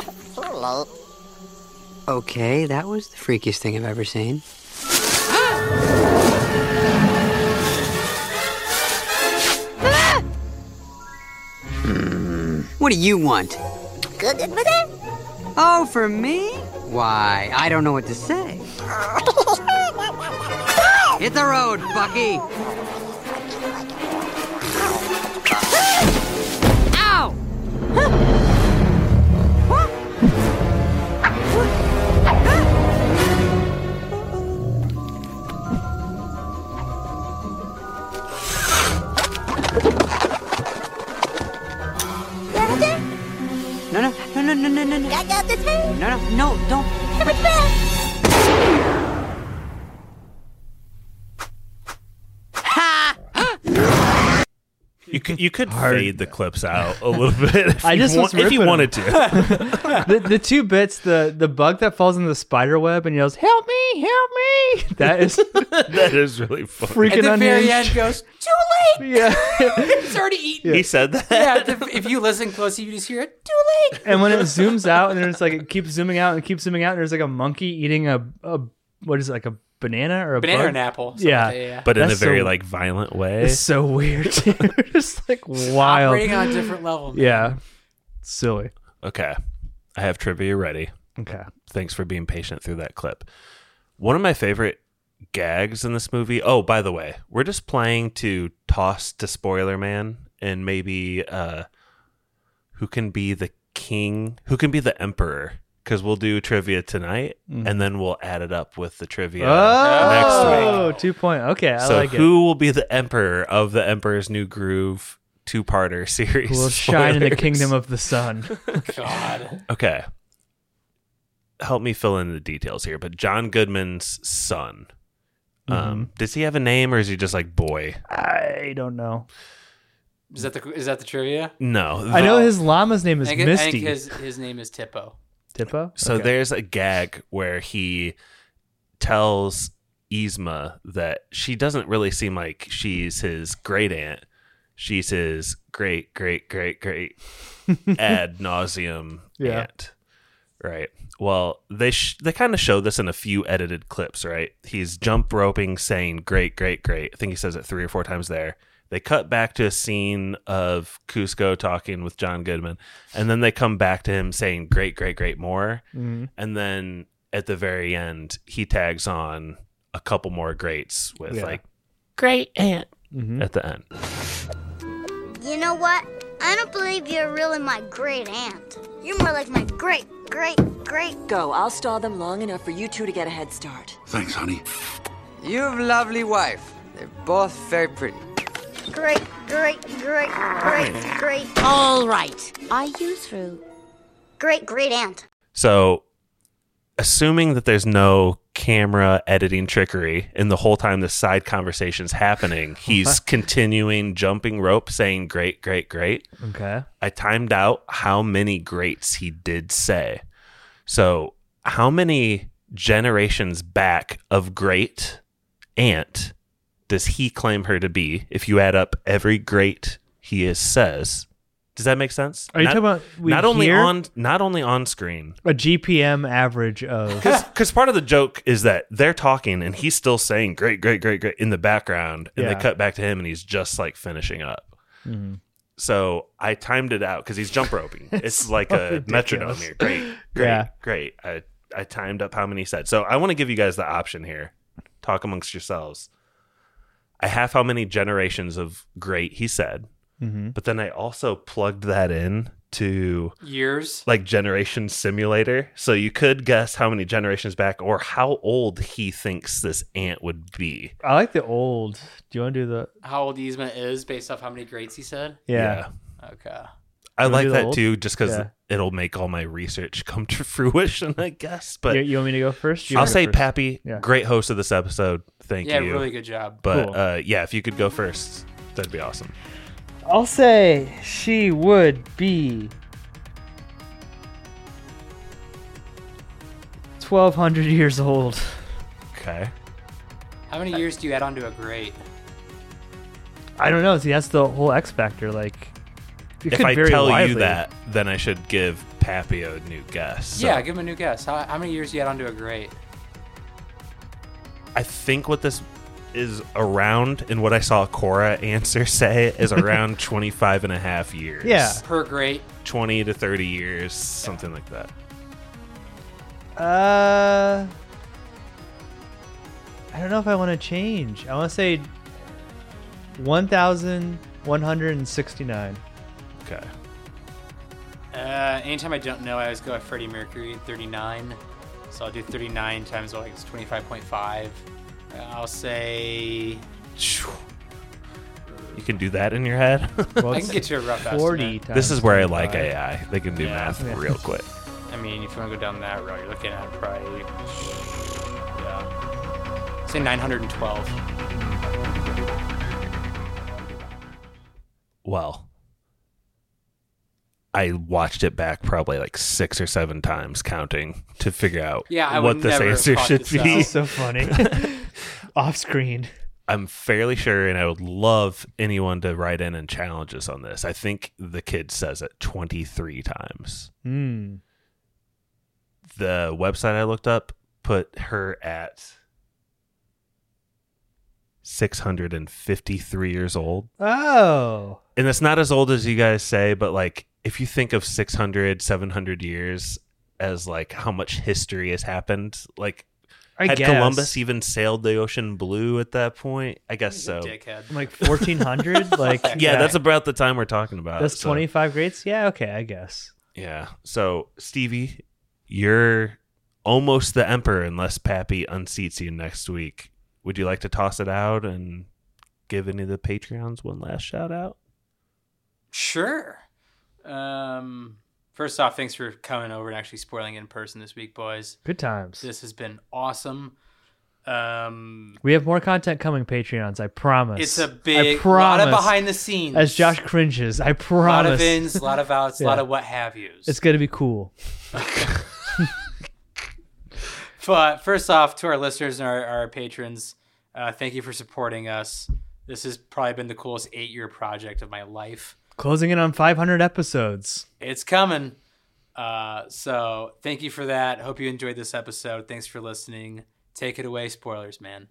Okay, that was the freakiest thing I've ever seen. What do you want? Oh, for me? Why, I don't know what to say. Hit the road, Bucky. Ow! no. I got this hand. No, don't. Give it back. You could fade the clips out a little bit if you wanted to. the 2 bits, the bug that falls in the spider web and yells, "Help me, help me!" That is really funny. Freaking At the very unhinged. end goes, too late. Yeah. It's already eaten. He said that? Yeah, if you listen closely, you just hear it, too late. And when it zooms out, and then it's like it keeps zooming out and keeps zooming out, and there's like a monkey eating a what is it, like a banana or a Banana bug? or an apple, something Yeah. like that, yeah. But in That's a very so- like violent way. It's so weird. Just like wild. Operating on a different level. Man. Yeah. Silly. Okay. I have trivia ready. Okay. Thanks for being patient through that clip. One of my favorite gags in this movie. Oh, by the way, we're just playing to toss to Spoiler Man and maybe who can be the king, who can be the emperor, because we'll do trivia tonight and then we'll add it up with the trivia next week. Oh, 2 point. Okay, I So like it. who will be the emperor of the Emperor's New Groove 2-parter series? Who will shine in the Spoilers. kingdom of the sun? God. Okay. Help me fill in the details here, but John Goodman's son. Does he have a name or is he just like boy? I don't know. Is that the trivia? No. I know his llama's name is I think Misty. his name is Tippo. Tippo? So Okay. there's a gag where he tells Yzma that she doesn't really seem like she's his great aunt. She's his great ad nauseum Yeah. aunt. Right. Well, they kind of show this in a few edited clips, right? He's jump roping saying great. I think he says it 3 or 4 times there. They cut back to a scene of Kuzco talking with John Goodman, and then they come back to him saying great more. Mhm. And then at the very end, he tags on a couple more greats with Yeah. like great aunt at the end. You know what? I don't believe you're really my great aunt. You're more like my great. Go. I'll stall them long enough for you 2 to get a head start. Thanks, honey. You have a lovely wife. They're both very pretty. Great. All right. Are you through? Great aunt. So, assuming that there's no camera editing trickery and the whole time the side conversation's happening, he's continuing jumping rope saying great. Okay. I timed out how many greats he did say. So, how many generations back of great aunt does he claim her to be if you add up every great he says? Does that make sense? Are you talking about not only on screen? A GPM average of Because part of the joke is that they're talking and he's still saying great in the background, and they Yeah. cut back to him and he's just like finishing up. Mhm. So I timed it out because he's jump roping. It's like so a metronome ridiculous. here. Great. I timed up how many he said. So I want to give you guys the option here. Talk amongst yourselves. I have how many generations of great he said, but then I also plugged that in to Years. like Generation Simulator. So you could guess how many generations back or how old he thinks this aunt would be. I like the old. Do you want to do the? How old Yzma is based off how many greats he said? Yeah. Okay. I You wanna like do the that old? too, just because Yeah. it'll make all my research come to fruition, I guess. But You want me to go first? You I'll wanna go say first? Pappy, Yeah. great host of this episode. Thank Yeah, you. really good job. But Cool. yeah, if you could go first, that'd be awesome. I'll say she would be 1,200 years old. Okay. How many years do you add on to a great? I don't know. See, that's the whole X factor. Like, it If could I vary tell widely. you that, then I should give Pappy a new guess. So Yeah, give him a new guess. How many years do you add on to a great? I think what this is around and what I saw Cora answer say is around 25 and a half years. Yeah. Per great. 20 to 30 years, something like that. I don't know if I want to change. I want to say 1,169. Okay. Anytime I don't know, I always go with Freddie Mercury, 39. So I'll do 39 times, like, it's 25.5. I'll say... You can do that in your head? I can get you a rough 40 estimate. times This is where I like 25. AI. They can do math Yeah. real quick. mean, if you want to go down that road, you're looking at probably, say 912. Well, I watched it back probably like 6 or 7 times counting to figure out what this answer should be. So funny. Off screen. I'm fairly sure, and I would love anyone to write in and challenge us on this. I think the kid says it 23 times. Mm. The website I looked up put her at 653 years old. Oh. And that's not as old as you guys say, but like if you think of 600, 700 years as like how much history has happened, like had Columbus even sailed the ocean blue at that point? I guess so. Dickhead. Like 1400? Like yeah, that's about the time we're talking about. That's 25 greats? Yeah, okay, I guess. Yeah. So, Stevie, you're almost the emperor unless Pappy unseats you next week. Would you like to toss it out and give any of the Patreons one last shout out? Sure. First off, thanks for coming over and actually spoiling in person this week, boys. Good times. This has been awesome. We have more content coming, Patreons. I promise. It's a lot of behind the scenes. As Josh cringes, I promise. A lot of ins, a lot of outs, a lot of what have yous. It's gonna be cool. But first off, to our listeners and our patrons, thank you for supporting us. This has probably been the coolest 8-year project of my life. Closing in on 500 episodes. It's coming. So thank you for that. Hope you enjoyed this episode. Thanks for listening. Take it away, spoilers, man.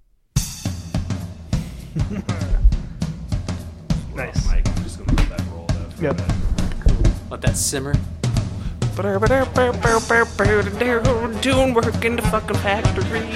Nice. Mike, I'm just going to let that roll though. Yep. Let that simmer. Doing work in the fucking factory.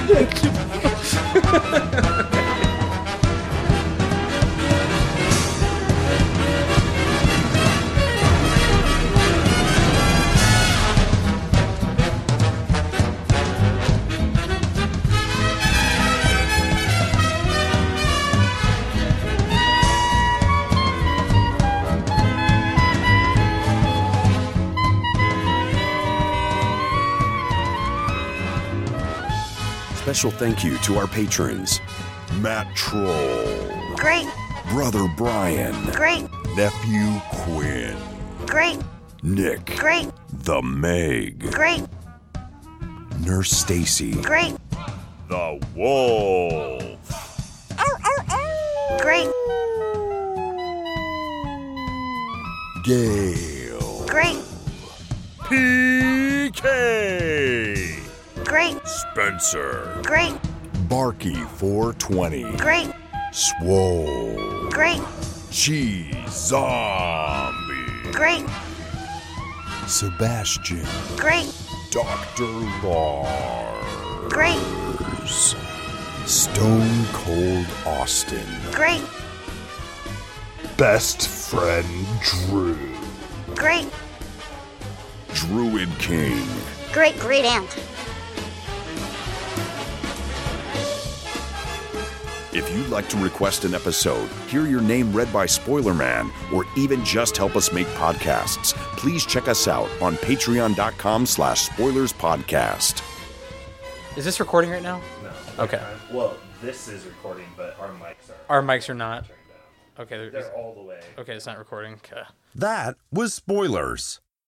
Special thank you to our patrons. Matt Troll. Great. Brother Brian. Great. Nephew Quinn. Great. Nick. Great. The Meg. Great. Nurse Stacy. Great. The Wolf. Great. Gale. Great. PK. Great. Spencer. Great. Barky 420. Great. Swole. Great. Cheese Zombie. Great. Sebastian. Great. Dr. Lars. Great. Stone Cold Austin. Great. Best friend Drew. Great. Druid King. Great great aunt. If you'd like to request an episode, hear your name read by Spoiler Man, or even just help us make podcasts, please check us out on patreon.com/spoilerspodcast. Is this recording right now? No. Okay. Well, this is recording, but our mics are. Our mics are not. Okay. They're all the way. Okay, it's not recording. Okay. That was Spoilers.